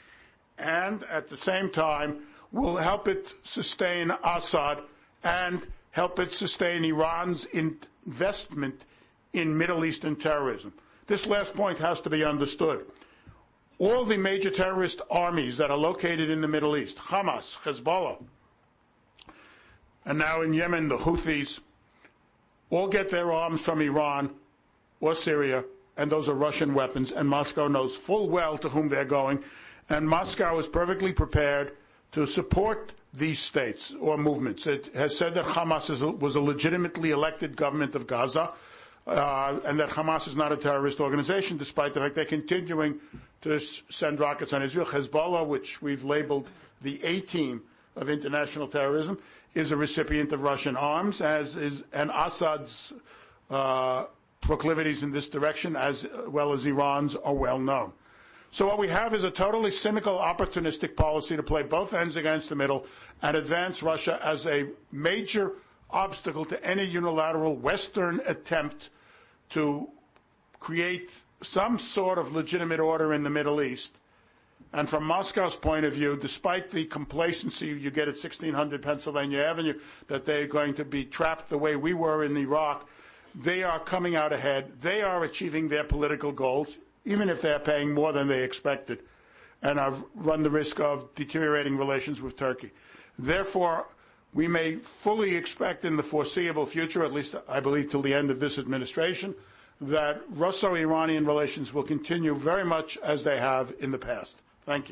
and at the same time will help it sustain Assad and help it sustain Iran's investment in Middle Eastern terrorism. This last point has to be understood. all the major terrorist armies that are located in the Middle East, Hamas, Hezbollah, and now in Yemen, the Houthis, all get their arms from Iran or Syria, and those are Russian weapons, and Moscow knows full well to whom they're going, and Moscow is perfectly prepared to support these states or movements. It has said that Hamas is a, was a legitimately elected government of Gaza, uh, and that Hamas is not a terrorist organization, despite the fact they're continuing to s- send rockets on Israel. Hezbollah, which we've labeled the A-team of international terrorism, is a recipient of Russian arms, as is, and Assad's uh, proclivities in this direction, as well as Iran's, are well known. So what we have is a totally cynical, opportunistic policy to play both ends against the middle and advance Russia as a major obstacle to any unilateral Western attempt to create some sort of legitimate order in the Middle East. And from Moscow's point of view, despite the complacency you get at sixteen hundred Pennsylvania Avenue, that they're going to be trapped the way we were in Iraq, they are coming out ahead. They are achieving their political goals, even if they're paying more than they expected, and have run the risk of deteriorating relations with Turkey. Therefore, we may fully expect in the foreseeable future, at least I believe till the end of this administration, that Russo-Iranian relations will continue very much as they have in the past. Thank you.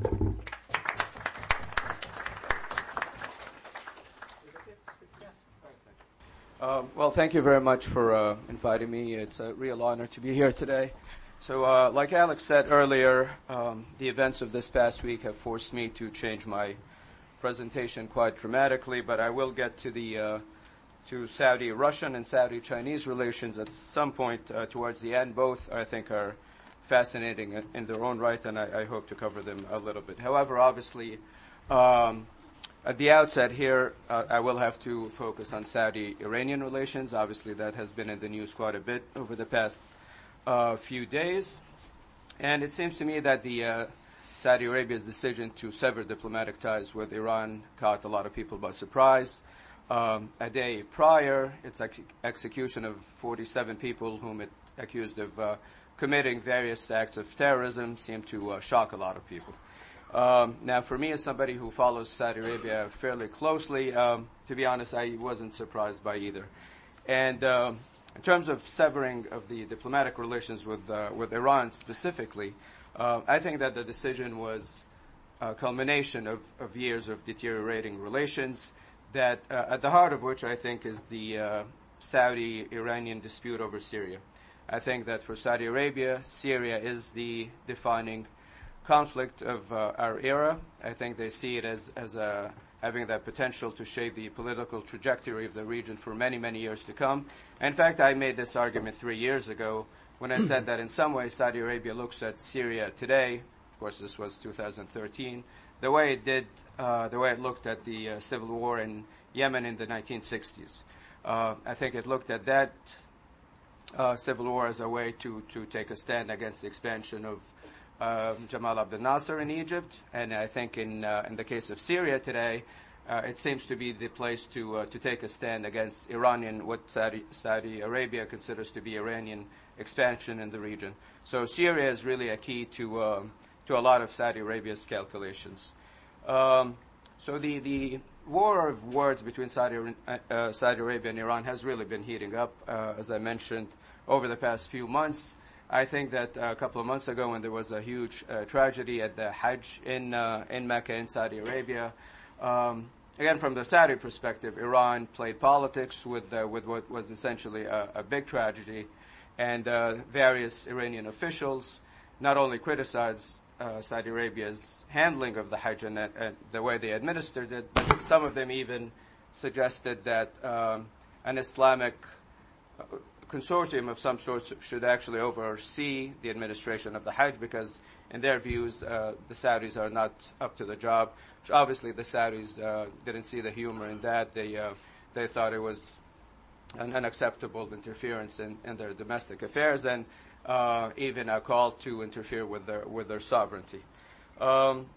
Uh, well, thank you very much for uh, inviting me. It's a real honor to be here today. So, uh, like Alex said earlier, um, the events of this past week have forced me to change my presentation quite dramatically, but I will get to the uh, to Saudi-Russian and Saudi-Chinese relations at some point uh, towards the end. Both, I think, are fascinating in their own right, and I, I hope to cover them a little bit. However, obviously, um, at the outset here, uh, I will have to focus on Saudi-Iranian relations. Obviously, that has been in the news quite a bit over the past uh, few days. And it seems to me that the uh, Saudi Arabia's decision to sever diplomatic ties with Iran caught a lot of people by surprise. Um, a day prior, its ex- execution of forty-seven people whom it accused of uh, committing various acts of terrorism seemed to uh, shock a lot of people. Um, now, for me, as somebody who follows Saudi Arabia fairly closely, um, to be honest, I wasn't surprised by either. And um, in terms of severing of the diplomatic relations with uh, with Iran specifically, uh, I think that the decision was a culmination of, of years of deteriorating relations, that uh, at the heart of which I think is the uh, Saudi-Iranian dispute over Syria. I think that for Saudi Arabia, Syria is the defining conflict of uh, our era. I think they see it as, as a, having that potential to shape the political trajectory of the region for many, many years to come. In fact, I made this argument three years ago when I said that in some ways Saudi Arabia looks at Syria today, of course this was two thousand thirteen, the way it did, uh, the way it looked at the uh, civil war in Yemen in the nineteen sixties. Uh, I think it looked at that uh, civil war as a way to, to take a stand against the expansion of uh, Jamal Abdel Nasser in Egypt. And I think in uh, in the case of Syria today, uh, it seems to be the place to uh, to take a stand against Iranian, what Saudi, Saudi Arabia considers to be Iranian expansion in the region. So Syria is really a key to um, to a lot of Saudi Arabia's calculations. Um, so the, the war of words between Saudi, uh, Saudi Arabia and Iran has really been heating up, uh, as I mentioned, over the past few months. I think that uh, a couple of months ago when there was a huge uh, tragedy at the Hajj in, uh, in Mecca in Saudi Arabia, um, again, from the Saudi perspective, Iran played politics with, uh, with what was essentially a, a big tragedy, and uh, various Iranian officials not only criticized uh, Saudi Arabia's handling of the Hajj and, uh, the way they administered it, but some of them even suggested that um, an Islamic uh, consortium of some sort should actually oversee the administration of the Hajj, because in their views, uh, the Saudis are not up to the job. Which obviously the Saudis uh, didn't see the humor in that. They, uh, they thought it was an unacceptable interference in, in their domestic affairs, and uh, even a call to interfere with their with their sovereignty. Um,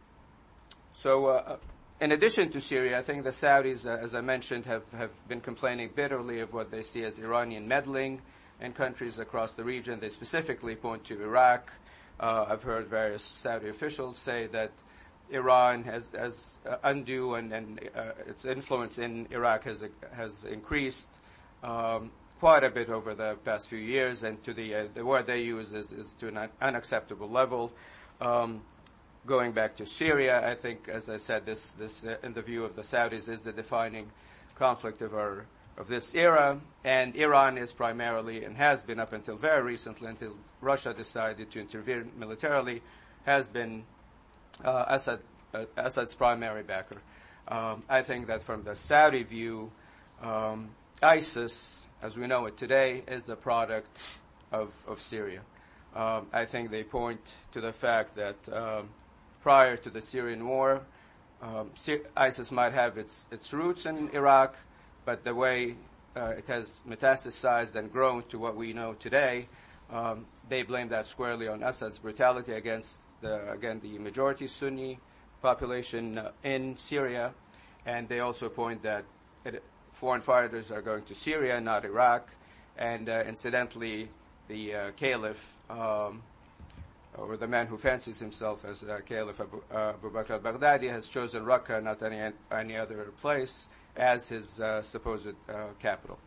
so, uh, in addition to Syria, I think the Saudis, uh, as I mentioned, have, have been complaining bitterly of what they see as Iranian meddling in countries across the region. They specifically point to Iraq, Uh, I've heard various Saudi officials say that Iran has, has uh, undue and, and uh, its influence in Iraq has has increased um, quite a bit over the past few years, and to the uh, the word they use is, is to an unacceptable level. Um, going back to Syria, I think, as I said, this this uh, in the view of the Saudis is the defining conflict of our of this era, and Iran is primarily and has been up until very recently, until Russia decided to intervene militarily, has been Uh, Assad, uh, Assad's primary backer. Um, I think that from the Saudi view, um, ISIS, as we know it today, is the product of, of Syria. Um, I think they point to the fact that um, prior to the Syrian war, um, Sy- ISIS might have its, its roots in Iraq, but the way uh, it has metastasized and grown to what we know today, um, they blame that squarely on Assad's brutality against The, again, the majority Sunni population uh, in Syria, and they also point that it, foreign fighters are going to Syria, not Iraq, and uh, incidentally, the uh, caliph, um, or the man who fancies himself as uh, Caliph Abu, uh, Abu Bakr al-Baghdadi, has chosen Raqqa, not any, any other place, as his uh, supposed uh, capital.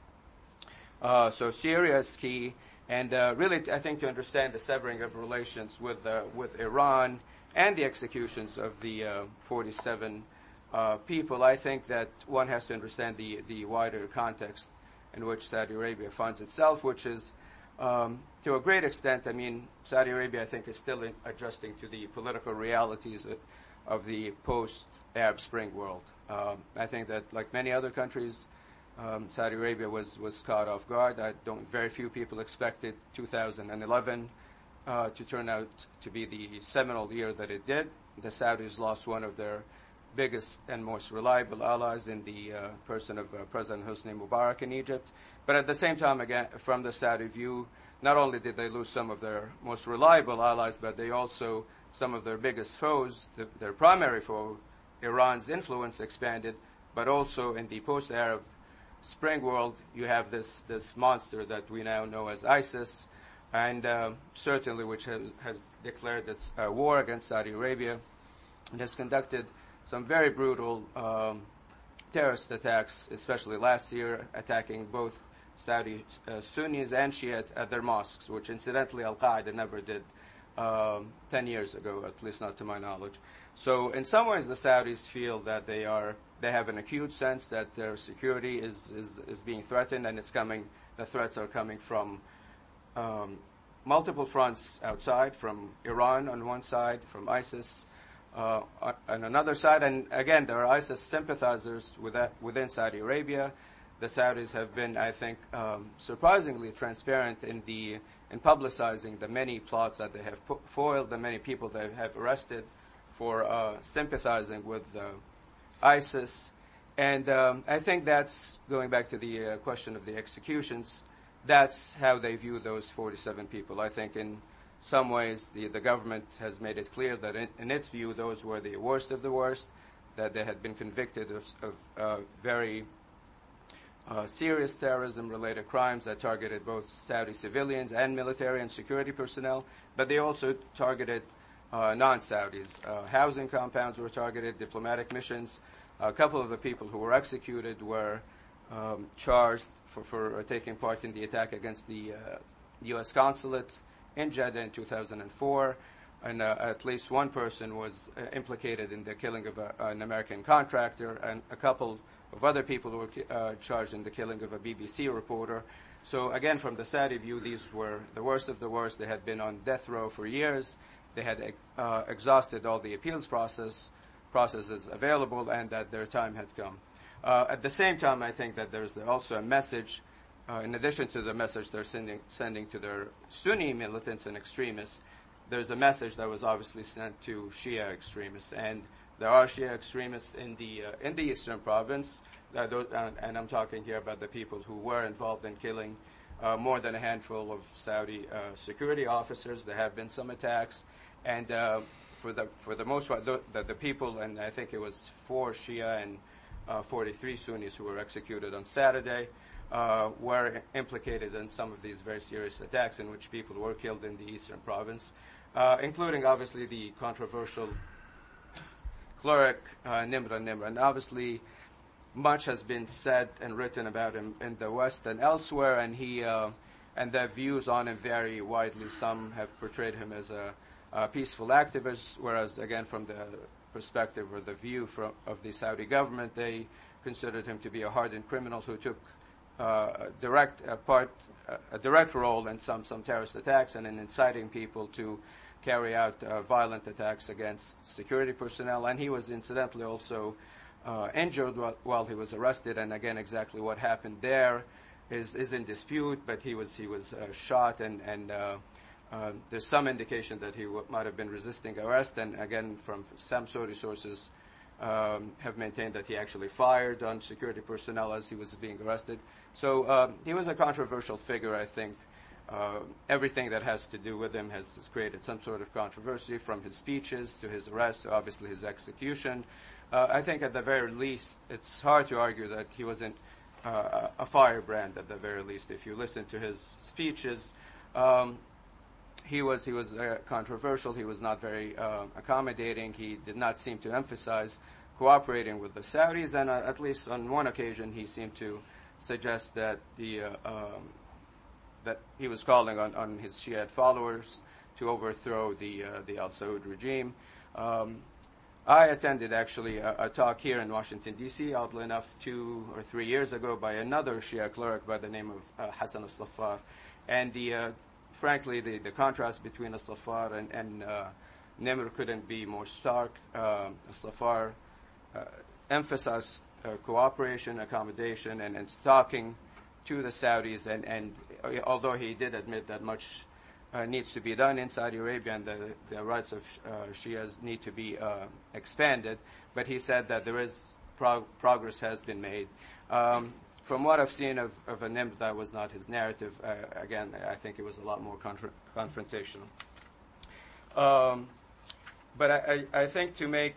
Uh, so Syria is key. And uh, really, I think to understand the severing of relations with uh, with Iran and the executions of the uh, forty-seven uh, people, I think that one has to understand the, the wider context in which Saudi Arabia finds itself, which is, um, to a great extent, I mean, Saudi Arabia, I think, is still in adjusting to the political realities of, of the post-Arab Spring world. Um, I think that, like many other countries, Um, Saudi Arabia was, was caught off guard. I don't. Very few people expected two thousand eleven uh, to turn out to be the seminal year that it did. The Saudis lost one of their biggest and most reliable allies in the uh, person of uh, President Hosni Mubarak in Egypt. But at the same time, again, from the Saudi view, not only did they lose some of their most reliable allies, but they also, some of their biggest foes, the, their primary foe, Iran's influence expanded, but also in the post-Arab Spring world, you have this, this monster that we now know as ISIS, and uh, certainly which has, has declared its uh, war against Saudi Arabia and has conducted some very brutal um, terrorist attacks, especially last year, attacking both Saudi uh, Sunnis and Shiite at their mosques, which incidentally Al-Qaeda never did um, ten years ago, at least not to my knowledge. So in some ways, the Saudis feel that they are they have an acute sense that their security is, is, is being threatened, and it's coming. The threats are coming from um, multiple fronts outside, from Iran on one side, from ISIS uh, on another side, and again, there are ISIS sympathizers with that, within Saudi Arabia. The Saudis have been, I think, um, surprisingly transparent in the in publicizing the many plots that they have foiled, the many people they have arrested for uh, sympathizing with uh, ISIS. And um, I think that's, going back to the uh, question of the executions, that's how they view those forty-seven people. I think in some ways the, the government has made it clear that in, in its view those were the worst of the worst, that they had been convicted of, of uh, very uh, serious terrorism-related crimes that targeted both Saudi civilians and military and security personnel, but they also targeted Uh, non-Saudis. Uh, housing compounds were targeted, diplomatic missions. A couple of the people who were executed were um, charged for, for uh, taking part in the attack against the uh, U S consulate in Jeddah in two thousand four. And uh, at least one person was uh, implicated in the killing of a, an American contractor, and a couple of other people were uh, charged in the killing of a B B C reporter. So again, from the Saudi view, these were the worst of the worst. They had been on death row for years. They had uh, exhausted all the appeals process processes available, and that their time had come. Uh, at the same time, I think that there's also a message, uh, in addition to the message they're sending, sending to their Sunni militants and extremists, there's a message that was obviously sent to Shia extremists. And there are Shia extremists in the uh, in the eastern province, uh, those, uh, and I'm talking here about the people who were involved in killing uh, more than a handful of Saudi uh, security officers. There have been some attacks. And uh, for the for the most part, the, the, the people, and I think it was four Shia and uh, forty-three Sunnis who were executed on Saturday, uh, were implicated in some of these very serious attacks in which people were killed in the eastern province. uh, including obviously the controversial cleric uh, Nimr al-Nimr. And obviously much has been said and written about him in the West and elsewhere, and he uh, and their views on him vary widely. Some have portrayed him as a, a peaceful activist, whereas again from the perspective or the view from, of the Saudi government, they considered him to be a hardened criminal who took uh, a direct a part a direct role in some some terrorist attacks and in inciting people to carry out uh, violent attacks against security personnel. And he was incidentally also uh, injured while, while he was arrested. And again, exactly what happened there is is in dispute. But he was he was uh, shot, and and uh, uh, there's some indication that he w- might have been resisting arrest. And again, from some Saudi sources, um, have maintained that he actually fired on security personnel as he was being arrested. So um, he was a controversial figure, I think. Uh, everything that has to do with him has, has created some sort of controversy, from his speeches to his arrest to obviously his execution. Uh, I think at the very least, it's hard to argue that he wasn't uh, a firebrand at the very least. If you listen to his speeches, um, he was he was uh, controversial. He was not very uh, accommodating. He did not seem to emphasize cooperating with the Saudis, and uh, at least on one occasion he seemed to suggest that the uh, um, that he was calling on, on his Shiite followers to overthrow the uh, the Al Saud regime. Um, I attended actually a, a talk here in Washington, D C, oddly enough, two or three years ago by another Shia cleric by the name of uh, Hassan al-Saffar. And the, uh, frankly, the, the contrast between al-Saffar and, and uh, Nimr couldn't be more stark. Uh, al-Saffar uh, emphasized uh, cooperation, accommodation, and, and talking to the Saudis, and, and uh, although he did admit that much uh, needs to be done in Saudi Arabia and the, the rights of uh, Shias need to be uh, expanded, but he said that there is prog- progress has been made. Um, from what I've seen of, of Nimr, that was not his narrative. Uh, again, I think it was a lot more contra- confrontational. Um, but I, I, I think to make,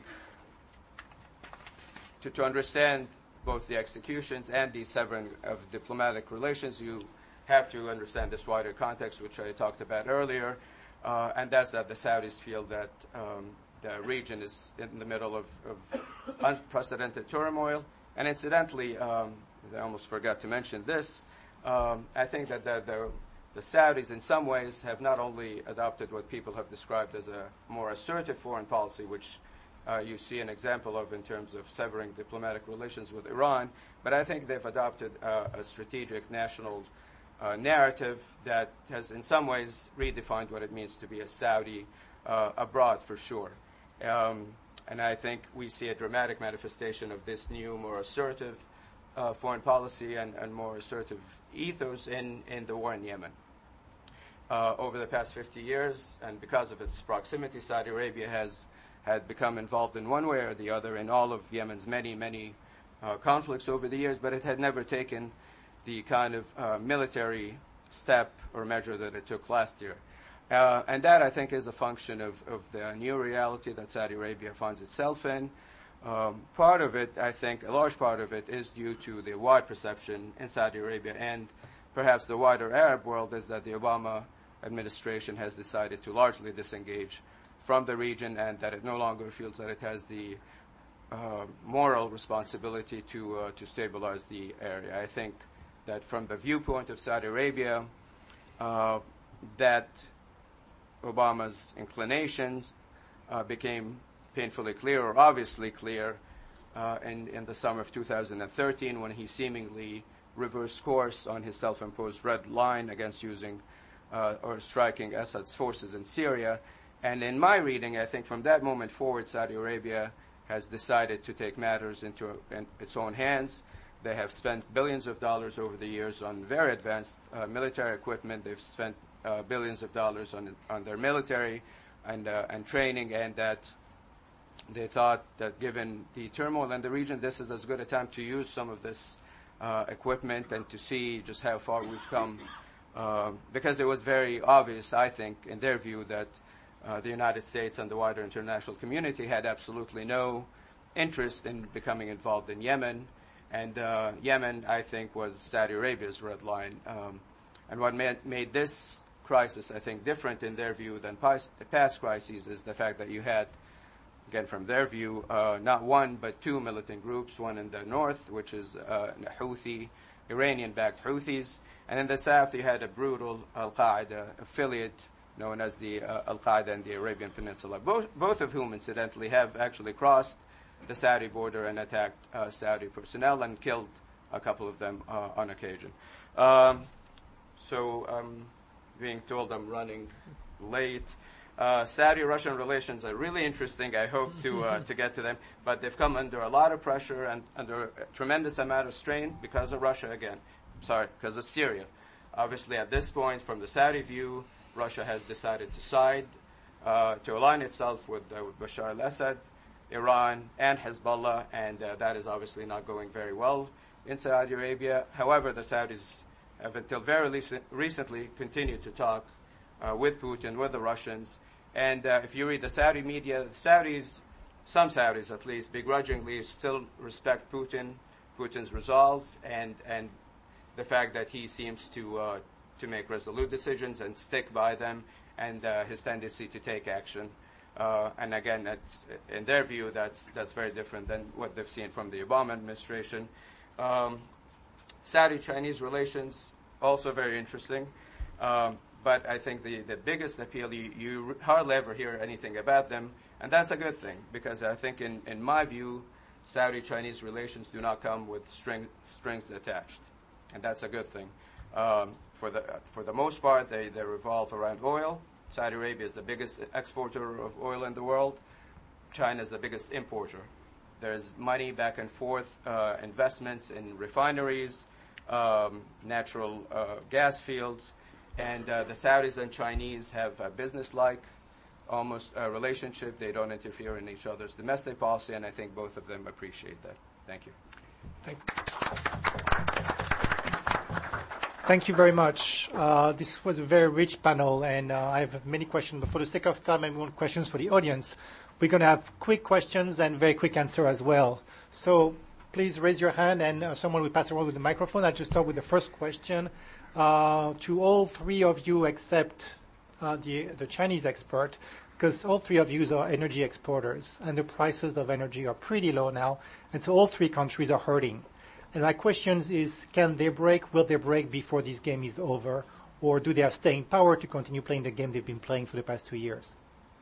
to, to understand both the executions and the severing of diplomatic relations, you have to understand this wider context, which I talked about earlier, uh, and that's that the Saudis feel that um, the region is in the middle of, of unprecedented turmoil. And incidentally, um, I almost forgot to mention this, um, I think that the, the, the Saudis in some ways have not only adopted what people have described as a more assertive foreign policy, which Uh, you see an example of in terms of severing diplomatic relations with Iran, but I think they've adopted uh, a strategic national uh, narrative that has in some ways redefined what it means to be a Saudi uh, abroad, for sure. Um, and I think we see a dramatic manifestation of this new, more assertive uh, foreign policy and, and more assertive ethos in, in the war in Yemen. Uh, over the past fifty years, and because of its proximity, Saudi Arabia has had become involved in one way or the other in all of Yemen's many, many uh, conflicts over the years, but it had never taken the kind of uh, military step or measure that it took last year. Uh, and that, I think, is a function of, of the new reality that Saudi Arabia finds itself in. Um, part of it, I think, a large part of it is due to the wide perception in Saudi Arabia and perhaps the wider Arab world, is that the Obama administration has decided to largely disengage from the region, and that it no longer feels that it has the uh, moral responsibility to uh, to stabilize the area. I think that from the viewpoint of Saudi Arabia, uh, that Obama's inclinations uh, became painfully clear, or obviously clear, uh, in, in the summer of two thousand thirteen, when he seemingly reversed course on his self-imposed red line against using uh, or striking Assad's forces in Syria. And in my reading, I think from that moment forward, Saudi Arabia has decided to take matters into in its own hands. They have spent billions of dollars over the years on very advanced uh, military equipment. They've spent uh, billions of dollars on on their military and uh, and training, and that they thought that given the turmoil in the region, this is as good a time to use some of this uh, equipment and to see just how far we've come. Uh, because it was very obvious, I think, in their view, that Uh, the United States and the wider international community had absolutely no interest in becoming involved in Yemen. And uh, Yemen, I think, was Saudi Arabia's red line. Um, and what made, made this crisis, I think, different in their view than past, past crises is the fact that you had, again, from their view, uh, not one but two militant groups, one in the north, which is uh, Houthi, Iranian-backed Houthis, and in the south you had a brutal Al-Qaeda affiliate known as the uh, Al-Qaeda in the Arabian Peninsula, both, both of whom, incidentally, have actually crossed the Saudi border and attacked uh, Saudi personnel and killed a couple of them uh, on occasion. Um, so I'm being told I'm running late. Uh, Saudi-Russian relations are really interesting. I hope to uh, to get to them, but they've come under a lot of pressure and under a tremendous amount of strain because of Russia again. Sorry, because of Syria. Obviously, at this point, from the Saudi view, Russia has decided to side, uh, to align itself with, uh, with Bashar al-Assad, Iran, and Hezbollah, and uh, that is obviously not going very well in Saudi Arabia. However, the Saudis have until very recent, recently continued to talk uh, with Putin, with the Russians. And uh, if you read the Saudi media, the Saudis, some Saudis at least, begrudgingly still respect Putin, Putin's resolve, and, and the fact that he seems to uh, to make resolute decisions and stick by them, and uh, his tendency to take action. Uh, and again, that's, in their view, that's that's very different than what they've seen from the Obama administration. Um, Saudi-Chinese relations, also very interesting. Um, but I think the, the biggest appeal, you, you hardly ever hear anything about them, and that's a good thing, because I think in, in my view, Saudi-Chinese relations do not come with string, strings attached, and that's a good thing. Um, for the uh, for the most part, they, they revolve around oil. Saudi Arabia is the biggest exporter of oil in the world. China is the biggest importer. There's money back and forth, uh, investments in refineries, um, natural uh, gas fields, and uh, the Saudis and Chinese have a business-like almost a relationship. They don't interfere in each other's domestic policy, and I think both of them appreciate that. Thank you. Thank you. Thank you very much. Uh, this was a very rich panel, and uh, I have many questions. But for the sake of time and more questions for the audience, we're going to have quick questions and very quick answer as well. So please raise your hand, and uh, someone will pass around with the microphone. I'll just start with the first question. Uh, to all three of you except uh, the, the Chinese expert, because all three of you are energy exporters, and the prices of energy are pretty low now, and so all three countries are hurting. And my question is, can they break, will they break before this game is over, or do they have staying power to continue playing the game they've been playing for the past two years?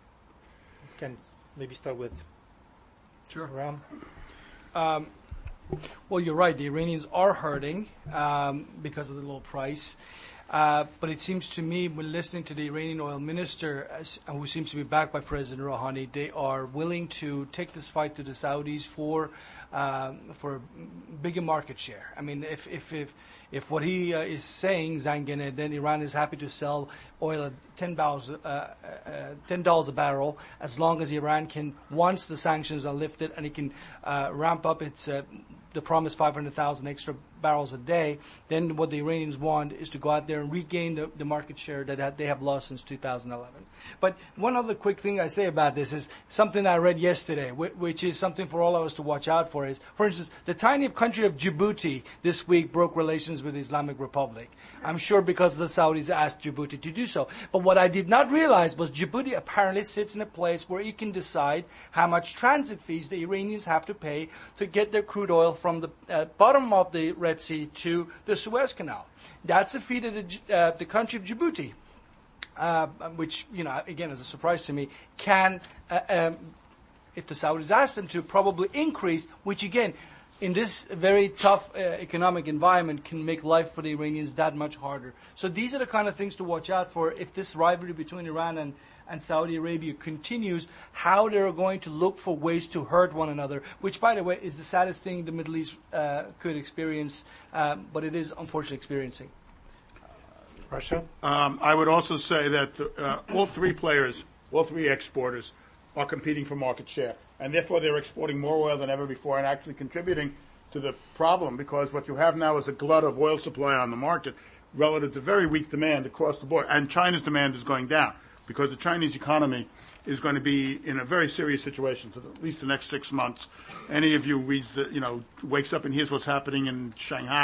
You can maybe start with Sure. Ram. Um, well, you're right. The Iranians are hurting um, because of the low price. Uh, but it seems to me, when listening to the Iranian oil minister, as, who seems to be backed by President Rouhani, they are willing to take this fight to the Saudis for um, for bigger market share. I mean, if if if, if what he uh, is saying, Zangane, then Iran is happy to sell oil at ten dollars uh, uh, ten dollars a barrel, as long as Iran can, once the sanctions are lifted, and it can uh, ramp up its uh, the promised five hundred thousand extra barrels a day. Then what the Iranians want is to go out there and regain the, the market share that they have lost since two thousand eleven. But one other quick thing I say about this is something I read yesterday, which is something for all of us to watch out for. Is, for instance, the tiny country of Djibouti this week broke relations with the Islamic Republic. I'm sure because the Saudis asked Djibouti to do so. But what I did not realize was Djibouti apparently sits in a place where it can decide how much transit fees the Iranians have to pay to get their crude oil from the uh, bottom of the Red Sea to the Suez Canal. That's a fee to the, uh, the country of Djibouti, uh, which, you know, again, is a surprise to me, can, uh, um, if the Saudis ask them to, probably increase, which again, in this very tough uh, economic environment, can make life for the Iranians that much harder. So these are the kind of things to watch out for if this rivalry between Iran and, and Saudi Arabia continues, how they're going to look for ways to hurt one another, which, by the way, is the saddest thing the Middle East uh, could experience, um, but it is unfortunately experiencing. Russia? Um, I would also say that uh, all three players, all three exporters, are competing for market share, and therefore they're exporting more oil than ever before and actually contributing to the problem, because what you have now is a glut of oil supply on the market relative to very weak demand across the board, and China's demand is going down because the Chinese economy is going to be in a very serious situation for at least the next six months. Any of you reads the, you know, wakes up and hears what's happening in Shanghai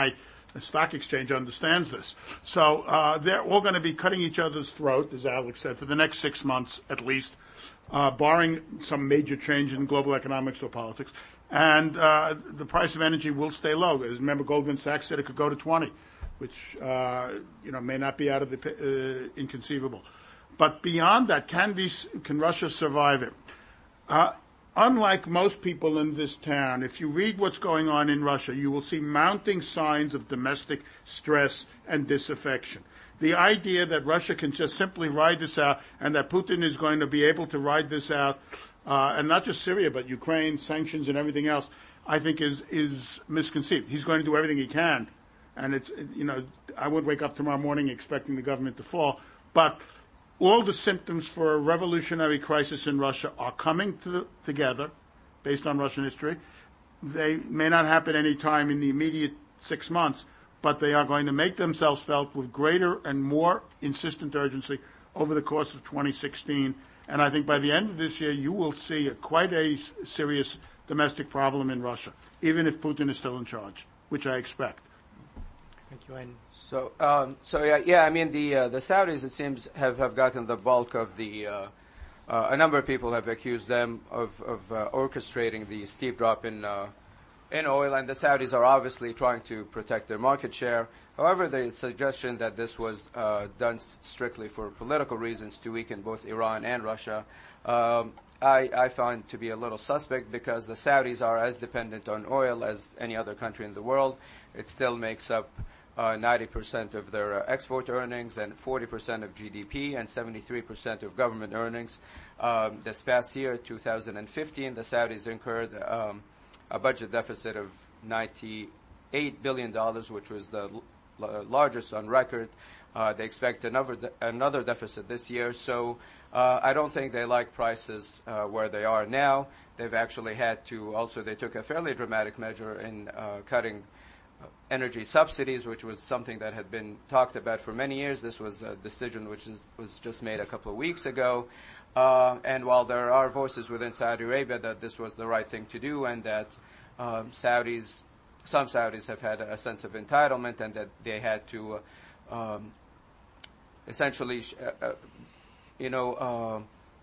the stock exchange understands this. So uh, they're all going to be cutting each other's throat, as Alex said, for the next six months at least, uh, barring some major change in global economics or politics. And uh, the price of energy will stay low. As remember, Goldman Sachs said it could go to twenty, which uh, you know may not be out of the uh, inconceivable. But beyond that, can these, can Russia survive it? Uh, unlike most people in this town, if you read what's going on in Russia, you will see mounting signs of domestic stress and disaffection. The idea that Russia can just simply ride this out and that Putin is going to be able to ride this out, uh, and not just Syria, but Ukraine, sanctions and everything else, I think is, is misconceived. He's going to do everything he can. And it's, you know, I would wake up tomorrow morning expecting the government to fall. But all the symptoms for a revolutionary crisis in Russia are coming to the, together, based on Russian history. They may not happen any time in the immediate six months, but they are going to make themselves felt with greater and more insistent urgency over the course of twenty sixteen. And I think by the end of this year, you will see a, quite a serious domestic problem in Russia, even if Putin is still in charge, which I expect. Thank you, Anne. So, um, so yeah, yeah. I mean, the uh, the Saudis, it seems, have, have gotten the bulk of the. Uh, uh, a number of people have accused them of of uh, orchestrating the steep drop in uh, in oil, and the Saudis are obviously trying to protect their market share. However, the suggestion that this was uh, done s- strictly for political reasons to weaken both Iran and Russia, um, I, I find to be a little suspect, because the Saudis are as dependent on oil as any other country in the world. It still makes up Uh, ninety percent of their uh, export earnings and forty percent of G D P and seventy-three percent of government earnings. Um, this past year, two thousand fifteen, the Saudis incurred um, a budget deficit of ninety-eight billion dollars, which was the l- l- largest on record. Uh, they expect another de- another deficit this year. So uh, I don't think they like prices uh, where they are now. They've actually had to also, they took a fairly dramatic measure in uh, cutting energy subsidies, which was something that had been talked about for many years. This was a decision which is, was just made a couple of weeks ago. Uh, and while there are voices within Saudi Arabia that this was the right thing to do, and that um, Saudis, some Saudis have had a sense of entitlement, and that they had to uh, um, essentially, sh- uh, uh, you know, uh,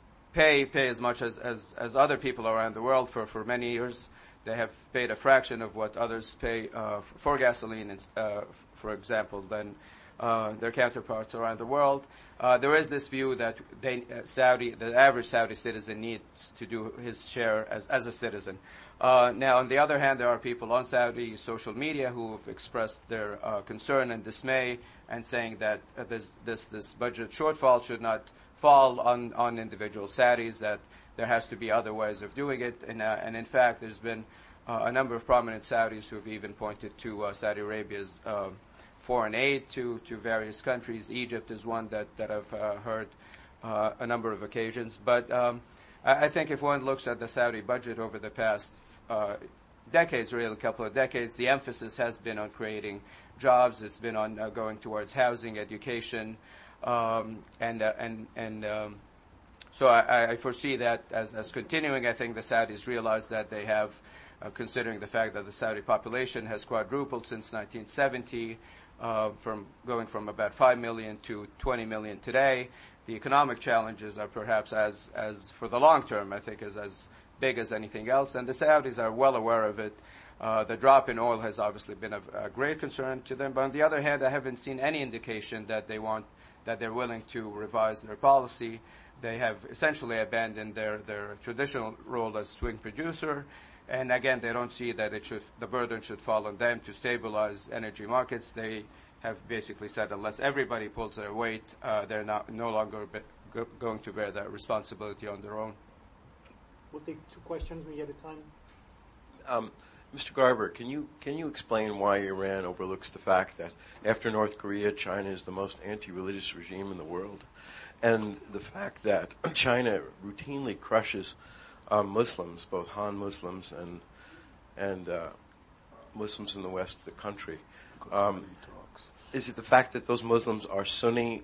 pay pay as much as, as, as other people around the world for, for many years. They have paid a fraction of what others pay uh, for gasoline, uh, for example, than uh, their counterparts around the world. Uh, there is this view that they, uh, Saudi, the average Saudi citizen needs to do his share as, as a citizen. Uh, now, on the other hand, there are people on Saudi social media who have expressed their uh, concern and dismay, and saying that uh, this, this this budget shortfall should not fall on, on individual Saudis, that there has to be other ways of doing it. And, uh, and in fact, there's been uh, a number of prominent Saudis who have even pointed to uh, Saudi Arabia's uh, foreign aid to, to various countries. Egypt is one that, that I've uh, heard uh, a number of occasions. But um, I, I think if one looks at the Saudi budget over the past uh, decades, really a couple of decades, the emphasis has been on creating jobs. It's been on uh, going towards housing, education, um, and, uh, and, and um, So I, I foresee that as, as continuing. I think the Saudis realize that they have, uh, considering the fact that the Saudi population has quadrupled since nineteen seventy, uh, from going from about five million to twenty million today. The economic challenges are perhaps as, as for the long term, I think, is as big as anything else. And the Saudis are well aware of it. Uh, the drop in oil has obviously been of a great concern to them. But on the other hand, I haven't seen any indication that they want, that they're willing to revise their policy. They have essentially abandoned their, their traditional role as swing producer. And again, they don't see that it should, the burden should fall on them to stabilize energy markets. They have basically said unless everybody pulls their weight, uh, they're not, no longer be, go, going to bear that responsibility on their own. We'll take two questions maybe at a time. Um, Mister Garber, can you can you explain why Iran overlooks the fact that after North Korea, China is the most anti-religious regime in the world, and the fact that China routinely crushes um, Muslims, both Han Muslims and and uh, Muslims in the west of the country? Um, is it the fact that those Muslims are Sunni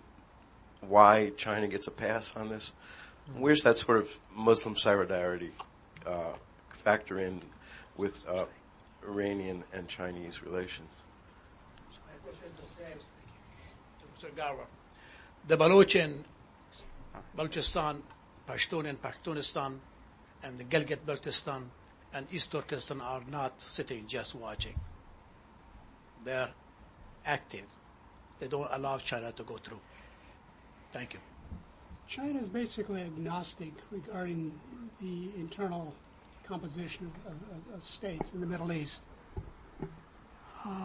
why China gets a pass on this? Where's that sort of Muslim solidarity uh, factor in with uh, Iranian and Chinese relations? So question is the same to Mister Garber. The Baloch in Balochistan, Pashtun in Pashtunistan, and the Gilgit-Baltistan and East Turkestan are not sitting just watching. They're active. They don't allow China to go through. Thank you. China is basically agnostic regarding the internal composition of, of, of states in the Middle East. Um,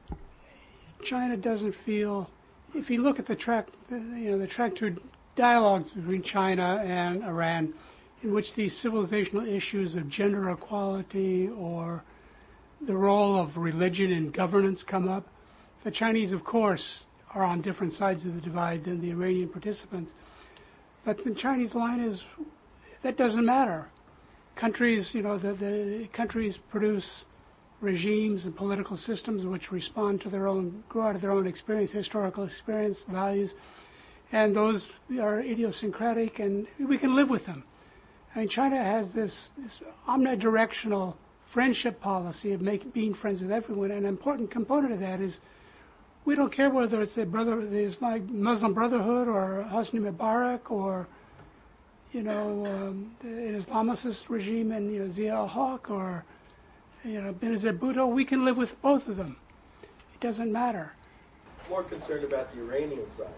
China doesn't feel, if you look at the track, you know, the track to dialogues between China and Iran, in which these civilizational issues of gender equality or the role of religion in governance come up, the Chinese, of course, are on different sides of the divide than the Iranian participants. But the Chinese line is, that doesn't matter. Countries, you know, the, the countries produce regimes and political systems which respond to their own, grow out of their own experience, historical experience, values, and those are idiosyncratic, and we can live with them. I mean, China has this, this omnidirectional friendship policy of making, being friends with everyone, and an important component of that is we don't care whether it's the brother, the Islamic Muslim Brotherhood or Hosni Mubarak or, you know, um, an Islamicist regime in, you know, Zia al-Haq or, you know, Benazir Bhutto. We can live with both of them. It doesn't matter. More concerned about the Iranian side.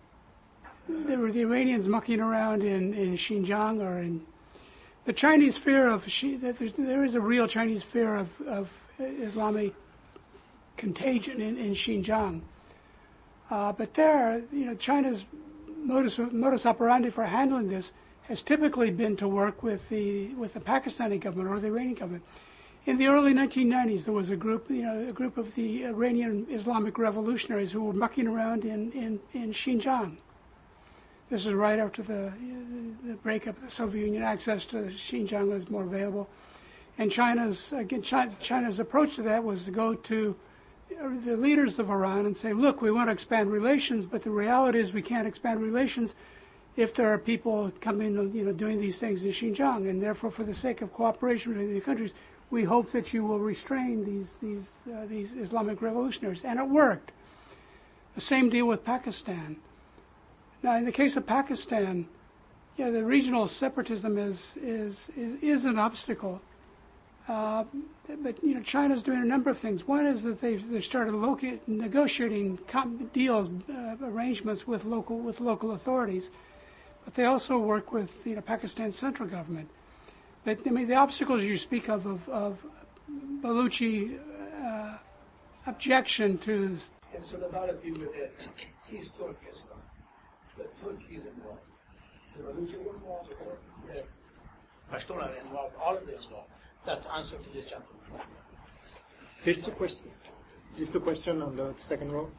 There were the Iranians mucking around in, in Xinjiang or in the Chinese fear of that there is a real Chinese fear of, of Islamic contagion in, in Xinjiang. Uh, but there, you know, China's modus, modus operandi for handling this has typically been to work with the with the Pakistani government or the Iranian government. In the early nineteen nineties, there was a group, you know, a group of the Iranian Islamic revolutionaries who were mucking around in, in, in Xinjiang. This is right after the, the breakup of the Soviet Union. Access to Xinjiang was more available. And China's, again, China, China's approach to that was to go to the leaders of Iran and say, look, we want to expand relations, but the reality is we can't expand relations if there are people coming, you know, doing these things in Xinjiang. And therefore, for the sake of cooperation between the countries, we hope that you will restrain these, these, uh, these Islamic revolutionaries. And it worked. The same deal with Pakistan. Now, in the case of Pakistan, yeah, the regional separatism is is is, is an obstacle. Uh, but you know, China's doing a number of things. One is that they've they've started loca- negotiating com- deals, uh, arrangements with local with local authorities, but they also work with you know Pakistan's central government. But I mean, the obstacles you speak of of, of Baluchi uh, objection to. In solidarity with East Turkestan. The Turkey is involved. The Baluchi were involved, the Pashtun are involved, all of them involved. That's the answer to this gentleman. There's two questions. There's two questions on the second row.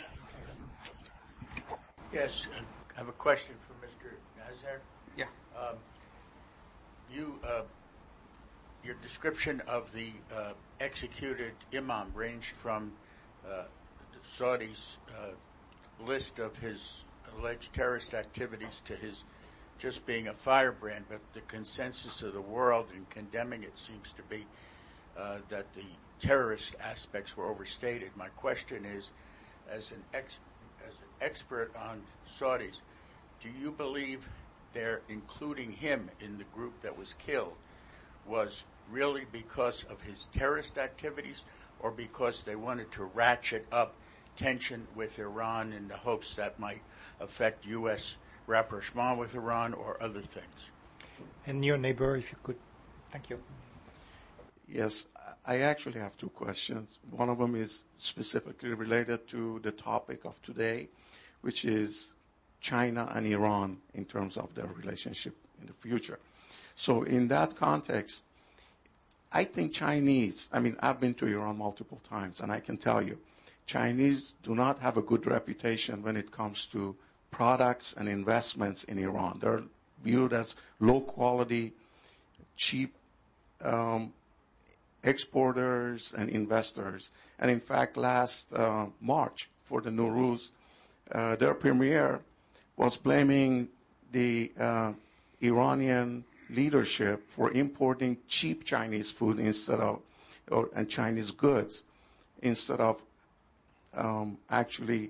Yes, I have a question for Mister Nazar. Yeah. Um, you, uh, your description of the uh, executed imam ranged from uh, the Saudis' uh, list of his alleged terrorist activities to his just being a firebrand, but the consensus of the world in condemning it seems to be uh, that the terrorist aspects were overstated. My question is, as an ex- as an expert on Saudis, do you believe their including him in the group that was killed was really because of his terrorist activities or because they wanted to ratchet up tension with Iran in the hopes that might affect U S rapprochement with Iran or other things? And your neighbor, if you could. Thank you. Yes, I actually have two questions. One of them is specifically related to the topic of today, which is China and Iran in terms of their relationship in the future. So in that context, I think Chinese, I mean, I've been to Iran multiple times, and I can tell you, Chinese do not have a good reputation when it comes to products and investments in Iran. They're viewed as low quality, cheap um, exporters and investors. And in fact, last uh, March for the Nowruz, uh, their premier was blaming the uh, Iranian leadership for importing cheap Chinese food instead of, or, and Chinese goods instead of um, actually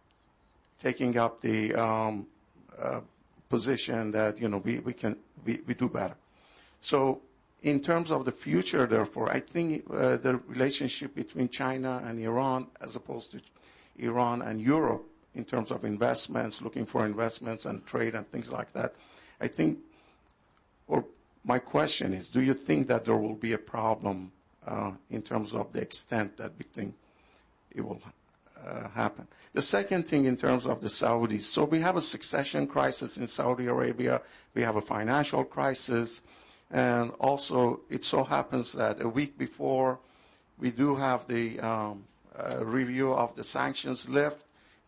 taking up the um, uh, position that, you know, we, we can we, we do better. So in terms of the future, therefore, I think uh, the relationship between China and Iran, as opposed to Iran and Europe, in terms of investments, looking for investments and trade and things like that, I think, or my question is, do you think that there will be a problem uh, in terms of the extent that we think it will uh, happen? The second thing in terms of the Saudis, so we have a succession crisis in Saudi Arabia, we have a financial crisis, and also it so happens that a week before we do have the um, uh, review of the sanctions lift,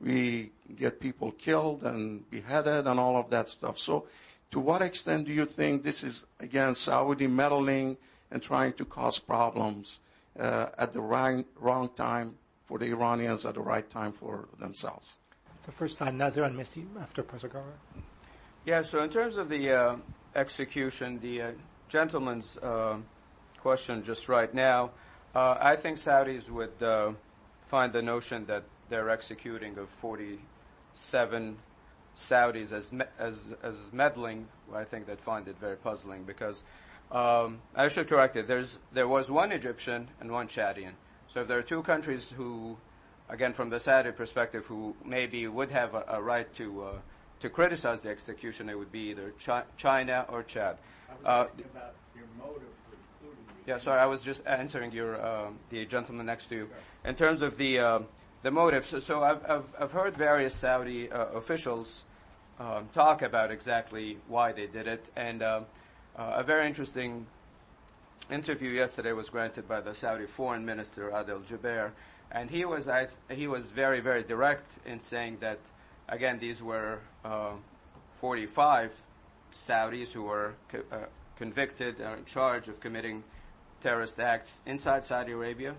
we get people killed and beheaded and all of that stuff. So to what extent do you think this is, again, Saudi meddling and trying to cause problems uh, at the right, wrong time for the Iranians, at the right time for themselves? So first time, Nazir and Messi after Professor Garber. Yeah, so in terms of the uh, execution, the uh, gentleman's uh, question just right now, uh, I think Saudis would uh, find the notion that they're executing of forty-seven Saudis as me- as as meddling. I think they'd find it very puzzling because um, I should correct it. There's there was one Egyptian and one Chadian. So if there are two countries who, again from the Saudi perspective, who maybe would have a, a right to uh, to criticize the execution, it would be either Chi- China or Chad. I was asking uh, about your motive for including the Yeah, sorry, I was just answering your uh, the gentleman next to you. In terms of the uh, the motive, so, so I've, I've I've heard various Saudi uh, officials um, talk about exactly why they did it, and uh, uh, a very interesting interview yesterday was granted by the Saudi Foreign Minister Adel Jubeir, and he was I th- he was very very direct in saying that again these were uh, forty-five Saudis who were co- uh, convicted or in charge of committing terrorist acts inside Saudi Arabia.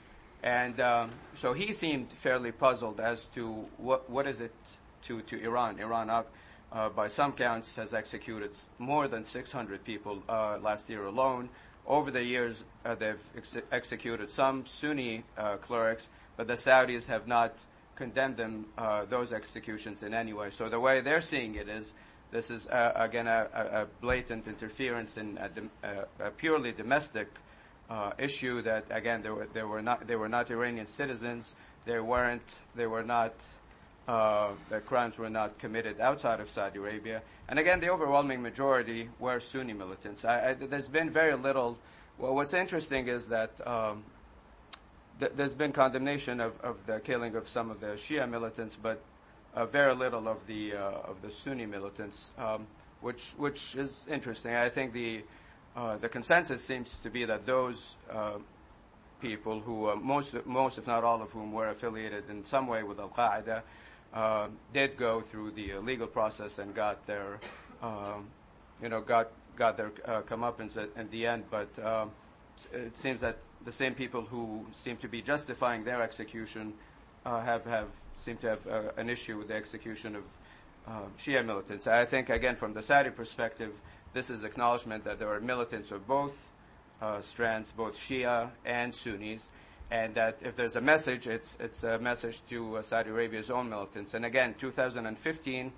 And um, so he seemed fairly puzzled as to what what is it to, to Iran. Iran, uh, uh, by some counts, has executed more than six hundred people uh, last year alone. Over the years, uh, they've ex- executed some Sunni uh, clerics, but the Saudis have not condemned them, uh, those executions in any way. So the way they're seeing it is this is, uh, again, a, a blatant interference in a, dom- a, a purely domestic Uh, issue that again they were they were not they were not Iranian citizens. They weren't they were not uh, the crimes were not committed outside of Saudi Arabia. And again, the overwhelming majority were Sunni militants. I, I, there's been very little. Well, what's interesting is that um, th- there's been condemnation of, of the killing of some of the Shia militants, but uh, very little of the uh, of the Sunni militants, um, which which is interesting. I think the Uh, the consensus seems to be that those uh, people who, uh, most, most if not all of whom were affiliated in some way with Al-Qaeda, uh, did go through the uh, legal process and got their, um, you know, got got their uh, comeuppance at, at the end. But um, it seems that the same people who seem to be justifying their execution uh, have have seem to have uh, an issue with the execution of uh, Shia militants. I think again from the Saudi perspective, this is acknowledgement that there are militants of both uh, strands, both Shia and Sunnis, and that if there's a message, it's it's a message to uh, Saudi Arabia's own militants. And again, two thousand fifteen,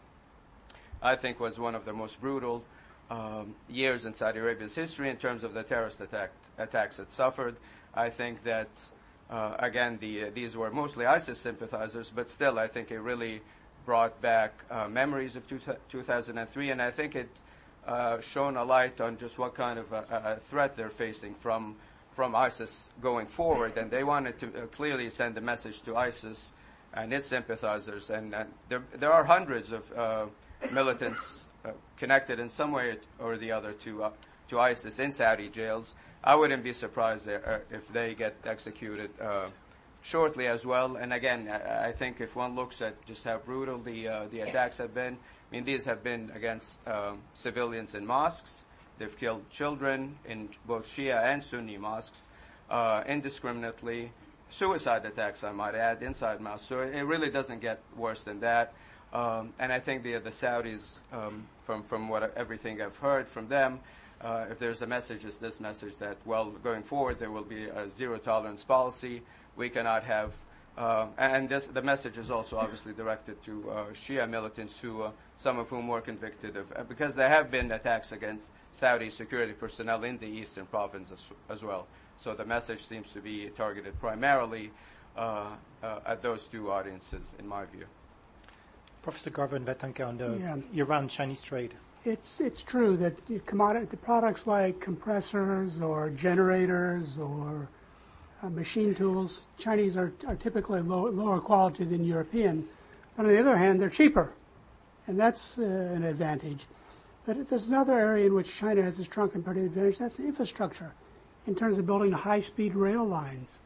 I think, was one of the most brutal um, years in Saudi Arabia's history in terms of the terrorist attack, attacks it suffered. I think that, uh, again, the, uh, these were mostly ISIS sympathizers, but still I think it really brought back uh, memories of two, two thousand three, and I think it Uh, shone a light on just what kind of a, a threat they're facing from from ISIS going forward, and they wanted to uh, clearly send a message to ISIS and its sympathizers. And, and there, there are hundreds of uh, militants uh, connected in some way or the other to uh, to ISIS in Saudi jails. I wouldn't be surprised there, uh, if they get executed uh, shortly as well. And again, I, I think if one looks at just how brutal the uh, the attacks have been. I mean, these have been against um, civilians in mosques. They've killed children in both Shia and Sunni mosques uh, indiscriminately. Suicide attacks, I might add, inside mosques. So it really doesn't get worse than that. Um, and I think the the Saudis, um, from from what everything I've heard from them, uh, if there's a message, it's this message that, well, going forward there will be a zero tolerance policy. We cannot have Uh, and this, the message is also obviously directed to uh, Shia militants, who, uh, some of whom were convicted of, uh, because there have been attacks against Saudi security personnel in the eastern province as, as well. So the message seems to be targeted primarily uh, uh, at those two audiences, in my view. Professor Garver and Vatanka on the Yeah. Iran-Chinese trade. It's it's true that the commodity the products like compressors or generators or uh, machine tools, Chinese are, are typically low, lower quality than European. But on the other hand, they're cheaper, and that's uh, an advantage. But there's another area in which China has a strong competitive advantage. That's infrastructure, in terms of building high-speed rail lines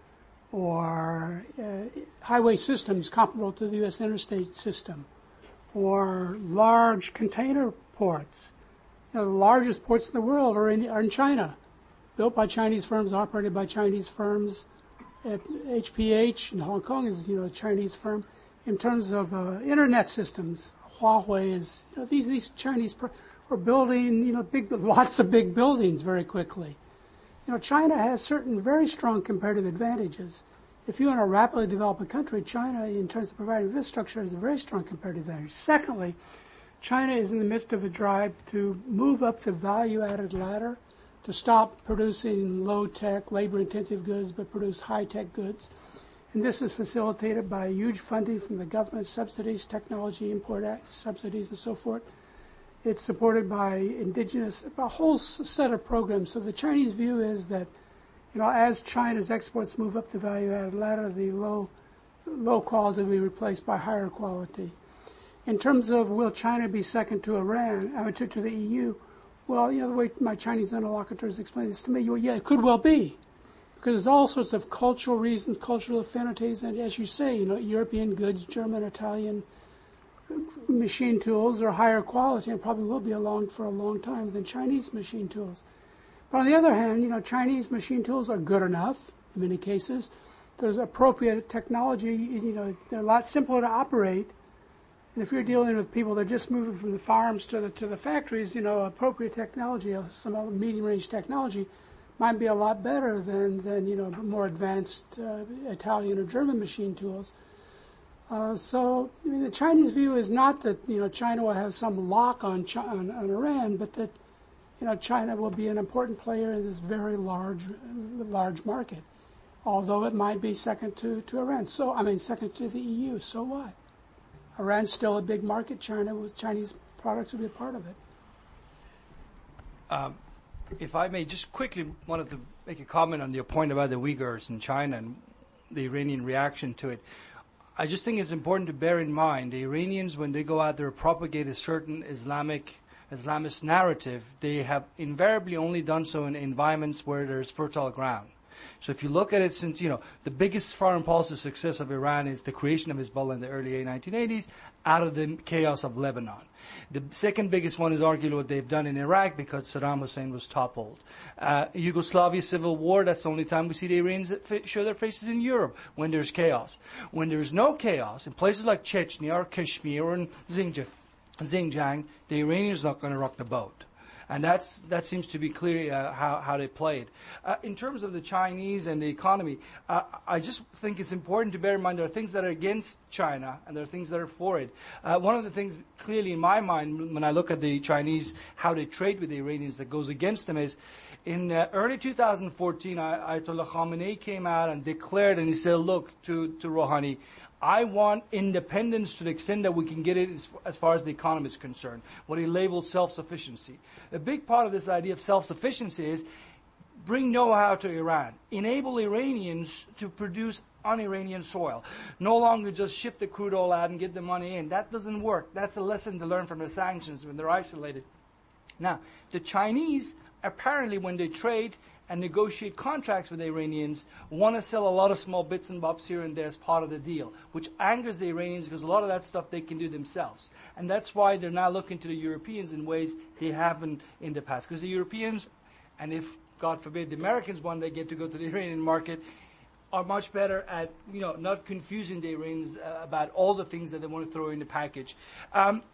or uh, highway systems comparable to the U S interstate system, or large container ports. You know, the largest ports in the world are in, are in China, built by Chinese firms, operated by Chinese firms. At H P H in Hong Kong is, you know, a Chinese firm. In terms of uh, internet systems, Huawei is, you know, these these Chinese pr- are building, you know, big lots of big buildings very quickly. You know, China has certain very strong comparative advantages. If you're in a rapidly developing country, China, in terms of providing infrastructure, has a very strong comparative advantage. Secondly, China is in the midst of a drive to move up the value-added ladder, to stop producing low-tech, labor-intensive goods, but produce high-tech goods. And this is facilitated by huge funding from the government, subsidies, technology import act subsidies, and so forth. It's supported by indigenous, a whole set of programs. So the Chinese view is that, you know, as China's exports move up the value-added ladder, the low, low quality will be replaced by higher quality. In terms of will China be second to Iran, I mean, to, to the E U, well, you know, the way my Chinese interlocutors explain this to me, well, yeah, it could well be. Because there's all sorts of cultural reasons, cultural affinities, and as you say, you know, European goods, German, Italian machine tools are higher quality and probably will be along for a long time than Chinese machine tools. But on the other hand, you know, Chinese machine tools are good enough in many cases. There's appropriate technology, you know, they're a lot simpler to operate. And if you're dealing with people that are just moving from the farms to the to the factories, you know, appropriate technology, some other medium-range technology might be a lot better than, than you know, more advanced uh, Italian or German machine tools. Uh, so, I mean, the Chinese view is not that, you know, China will have some lock on, China, on, on Iran, but that, you know, China will be an important player in this very large, large market, although it might be second to, to Iran. So, I mean, second to the E U. So what? Iran's still a big market. China with Chinese products will be a part of it. Um, if I may, just quickly wanted to make a comment on your point about the Uyghurs in China and the Iranian reaction to it. I just think it's important to bear in mind the Iranians, when they go out there and propagate a certain Islamic Islamist narrative, they have invariably only done so in environments where there's fertile ground. So if you look at it, since, you know, the biggest foreign policy success of Iran is the creation of Hezbollah in the early nineteen eighties out of the chaos of Lebanon. The second biggest one is arguably what they've done in Iraq because Saddam Hussein was toppled. Uh, Yugoslavia civil war, that's the only time we see the Iranians that fa- show their faces in Europe, when there's chaos. When there's no chaos, in places like Chechnya or Kashmir or in Xinjiang, Xinjiang the Iranians are not going to rock the boat. And that's, that seems to be clear uh, how, how they played. Uh, in terms of the Chinese and the economy, uh, I just think it's important to bear in mind there are things that are against China and there are things that are for it. Uh, one of the things clearly in my mind when I look at the Chinese, how they trade with the Iranians that goes against them is in uh, early two thousand fourteen, Ayatollah Khamenei came out and declared, and he said, look, to, to Rouhani, I want independence to the extent that we can get it as, as far as the economy is concerned, what he labeled self-sufficiency. A big part of this idea of self-sufficiency is bring know-how to Iran, enable Iranians to produce on Iranian soil, no longer just ship the crude oil out and get the money in. That doesn't work. That's a lesson to learn from the sanctions when they're isolated. Now, the Chinese, apparently when they trade and negotiate contracts with the Iranians, want to sell a lot of small bits and bobs here and there as part of the deal, which angers the Iranians because a lot of that stuff they can do themselves. And that's why they're now looking to the Europeans in ways they haven't in the past. Because the Europeans, and if, God forbid, the Americans one day get to go to the Iranian market, are much better at, you know, not confusing the Iranians uh, about all the things that they want to throw in the package. Um,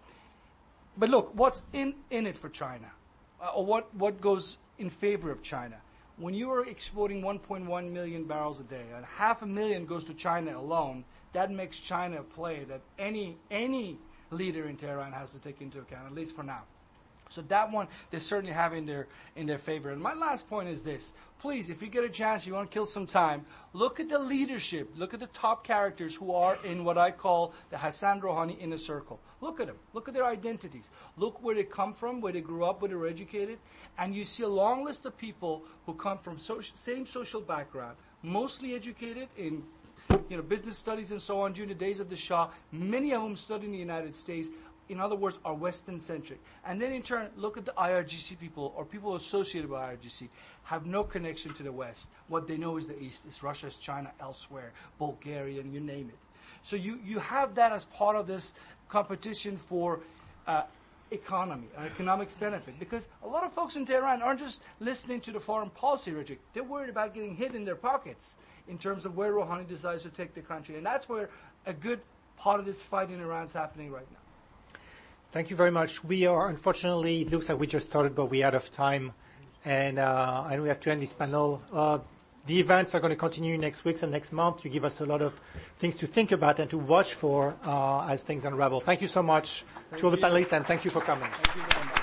but look, what's in, in it for China? Uh, or what, what goes in favor of China? when you are exporting one point one million barrels a day, and half a million goes to China alone, that makes China a play that any any leader in Tehran has to take into account, at least for now. So that one, they certainly have in their in their favor. And my last point is this. Please, if you get a chance, you want to kill some time, look at the leadership. Look at the top characters who are in what I call the Hassan Rouhani inner circle. Look at them. Look at their identities. Look where they come from, where they grew up, where they were educated. And you see a long list of people who come from social, same social background, mostly educated in you know, business studies and so on during the days of the Shah. Many of them studied in the United States. In other words, are Western-centric. And then in turn, look at the I R G C people or people associated with I R G C, have no connection to the West. What they know is the East. It's Russia, it's China, elsewhere, Bulgaria, and you name it. So you, you have that as part of this competition for uh, economy, uh, economics benefit. Because a lot of folks in Tehran aren't just listening to the foreign policy rhetoric. They're worried about getting hit in their pockets in terms of where Rouhani decides to take the country. And that's where a good part of this fight in Iran is happening right now. Thank you very much. We are, unfortunately, it looks like we just started, but we're out of time, and uh, and we have to end this panel. Uh, the events are going to continue next week and next month to give us a lot of things to think about and to watch for uh, as things unravel. Thank you so much thank to all the panelists, and thank you for coming. Thank you very much.